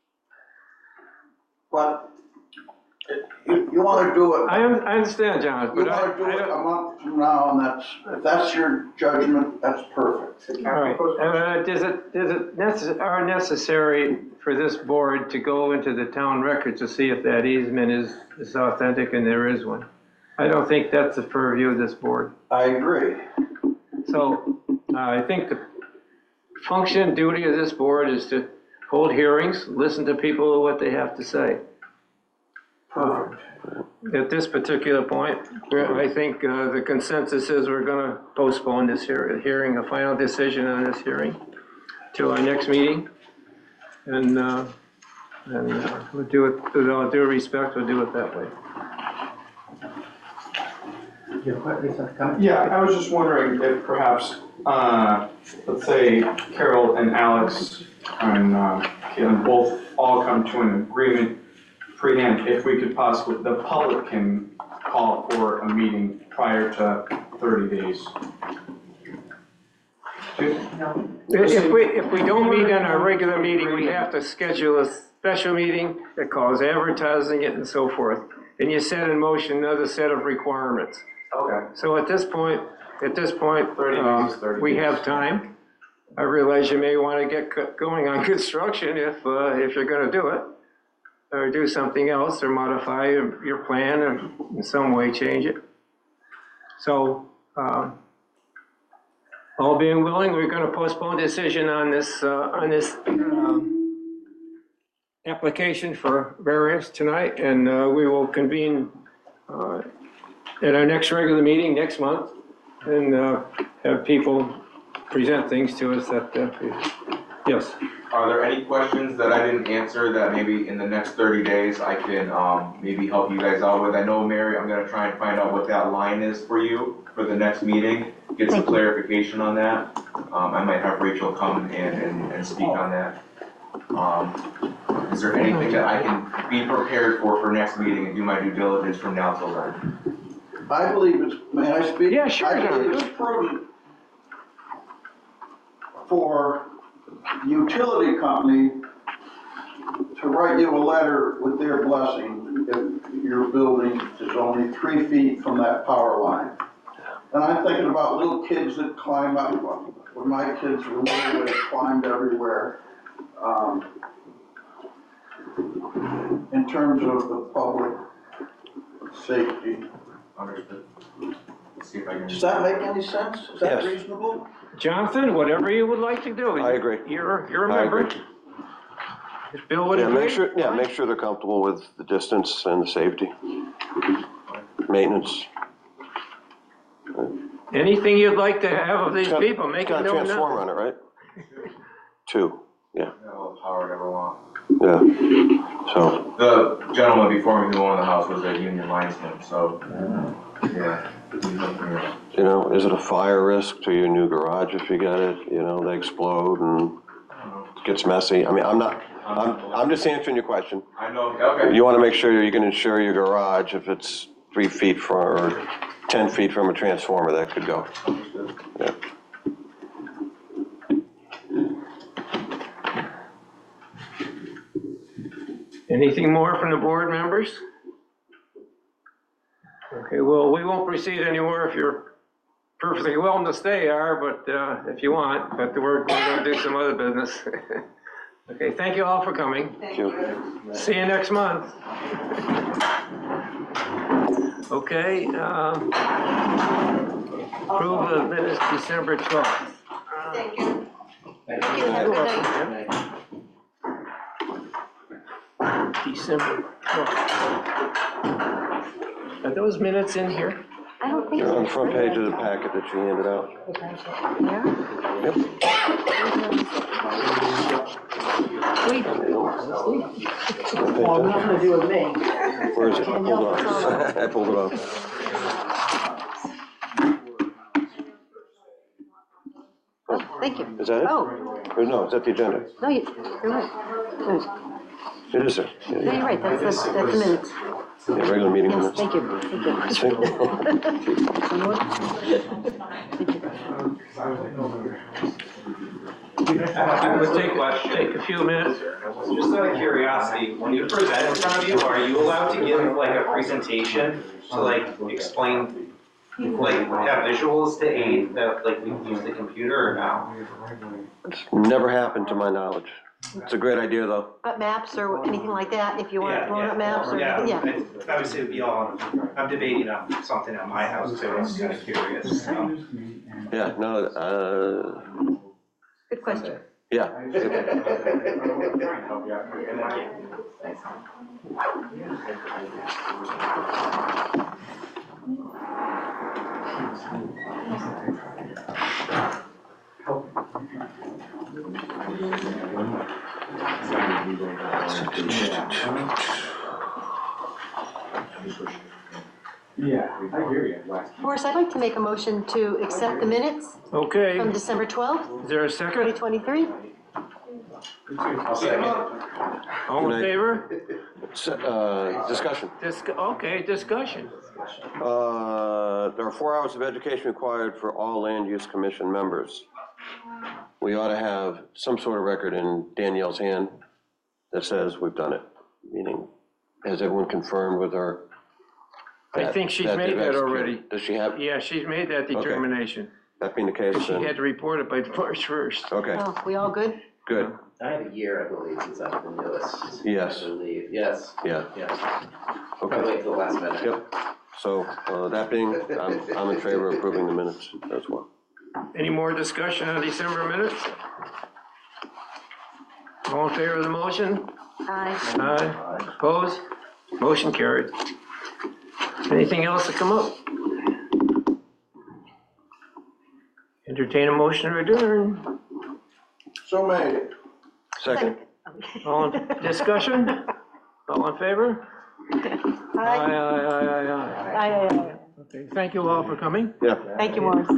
S8: but you, you wanna do it.
S1: I, un- I understand, Jonathan,
S8: You
S1: but I,
S8: wanna do
S1: I
S8: it a
S1: don't.
S8: month from now, and that's, if that's your judgment, that's perfect.
S1: All right, uh, does it, does it necess, are necessary for this board to go into the town records to see if that easement is, is authentic and there is one? I don't think that's the purview of this board.
S8: I agree.
S1: So, uh, I think the function and duty of this board is to hold hearings, listen to people, what they have to say.
S8: Perfect.
S1: At this particular point, we're- I think uh, the consensus is we're gonna postpone this hear- hearing, a final decision on this hearing till our next meeting. And, uh, and uh, we'll do it, with all due respect, we'll do it that way.
S2: Yeah, I was just wondering if perhaps, uh, let's say Carol and Alex and, uh, Caitlin both all come to an agreement freehand, if we could possibly, the public can call for a meeting prior to thirty days.
S1: If we, if we don't meet on our regular meeting, we have to schedule a special meeting that calls advertising it and so forth. And you set in motion another set of requirements.
S2: Okay.
S1: So at this point, at this point,
S2: thirty
S1: uh,
S2: days, thirty
S1: we
S2: days.
S1: have time. I realize you may want to get co- going on construction if, uh, if you're going to do it, or do something else, or modify your your plan, or in some way change it. So, um, all being willing, we're going to postpone decision on this, uh, on this um, application for variance tonight, and uh, we will convene uh, at our next regular meeting next month, and uh, have people present things to us that, uh, yes.
S4: Are there any questions that I didn't answer that maybe in the next thirty days I can, um, maybe help you guys out with? I know, Mary, I'm gonna try and find out what that line is for you for the next meeting, get some clarification on that. Um, I might have Rachel come in and, and speak on that. Um, is there anything that I can be prepared for for next meeting and do my due diligence from now till then?
S8: I believe it's, may I speak?
S1: Yeah, sure,
S8: I believe
S1: John.
S8: it's prudent for utility company to write you a letter with their blessing if your building is only three feet from that power line. And I'm thinking about little kids that climb up. When my kids were little, they climbed everywhere. Um, in terms of the public safety.
S4: Understood. Let's see if I can.
S8: Does that make any sense? Is that
S3: Yes.
S8: reasonable?
S1: Jonathan, whatever you would like to do.
S3: I agree.
S1: You're, you're a
S3: I
S1: member.
S3: agree.
S1: If Bill would
S3: Yeah,
S1: agree.
S3: make sure, yeah, make sure they're comfortable with the distance and the safety, maintenance.
S1: Anything you'd like to have of these
S3: It's got-
S1: people, make
S3: it's
S1: it
S3: got a
S1: known
S3: transformer
S1: now.
S3: on it, right? Two, yeah,
S4: All the power I ever want.
S3: yeah. So,
S4: The gentleman before me who owned the house was a union linesman, so, yeah.
S3: you know, is it a fire risk to your new garage if you get it? You know, they explode and it gets messy. I mean, I'm not, I'm, I'm just answering your question.
S4: I know, okay.
S3: You want to make sure you can insure your garage if it's three feet from, or ten feet from a transformer, that could go. Yeah.
S1: Anything more from the board members? Okay, well, we won't proceed anymore if you're perfectly willing to stay, are, but, uh, if you want, but we're, we're gonna do some other business. Okay, thank you all for coming.
S3: Thank you.
S1: See you next month. Okay, um, approve the minutes December twelfth.
S7: Thank you.
S5: Thank you, have a good night.
S1: December twelfth. Are those minutes in here?
S5: I don't think
S3: They're
S5: so.
S3: on the front page of the packet that you handed out.
S5: Yeah?
S3: Yep.
S5: Wait.
S7: Well, nothing to do with me.
S3: Where is it? Hold on. I pulled it off.
S5: Oh, thank you.
S3: Is that it?
S5: Oh,
S3: Or no, it's at the agenda.
S5: no, you, you're right. No,
S3: It is there. Yeah,
S5: no,
S3: yeah.
S5: you're right, that's, that's, that's the minutes.
S3: Yeah, regular meeting
S5: Yes,
S3: minutes.
S5: thank you, thank you. Thank you.
S11: I
S1: We'll take, take a few minutes.
S11: Just out of curiosity, when you present in front of you, are you allowed to give like a presentation to like explain, like have visuals to aid that like we use the computer or no?
S3: Never happened to my knowledge. It's a great idea, though.
S5: But maps or anything like that, if you want
S11: Yeah,
S5: blown
S11: yeah.
S5: up maps or
S11: Yeah,
S5: anything, yeah.
S11: it- obviously it'd be all, I'm debating on something at my house too, I was kind of curious, so.
S3: Yeah, no, uh,
S5: Good question.
S3: yeah.
S11: Yeah, I hear you.
S5: Morris, I'd like to make a motion to accept the minutes
S1: Okay,
S5: from December twelfth,
S1: is there a
S5: twenty
S1: second?
S5: twenty-three.
S11: I'll second.
S1: All in
S3: Good night.
S1: favor?
S3: S- Uh, discussion.
S1: Disc, okay, discussion.
S3: Uh, there are four hours of education required for all land use commission members. We ought to have some sort of record in Danielle's hand that says we've done it, meaning, has everyone confirmed with her?
S1: I
S3: that-
S1: think she's
S3: that
S1: made
S3: they've
S1: that
S3: executed?
S1: already.
S3: Does she have,
S1: Yeah, she's made that determination.
S3: that being the case,
S1: She had
S3: then,
S1: to report it by March first.
S3: okay,
S5: Oh, we all good?
S3: good,
S12: I have a year, I believe, since I've been newest.
S3: Yes.
S12: I believe, yes,
S3: yeah,
S12: yes.
S3: okay.
S12: Probably wait till the last minute.
S3: Yep, so, uh, that being, I'm, I'm in favor of approving the minutes as well.
S1: Any more discussion on December minutes? All in favor of the motion?
S5: Aye.
S1: Aye. Opposed? Motion carried. Anything else to come up? Entertain a motion to adjourn.
S8: So made.
S3: Second.
S1: All in discussion? All in favor? Aye,
S7: Hi,
S1: aye, aye, aye, aye.
S7: hi, hi, hi.
S1: Okay, thank you all for coming.
S3: Yeah.
S5: Thank you, Morris.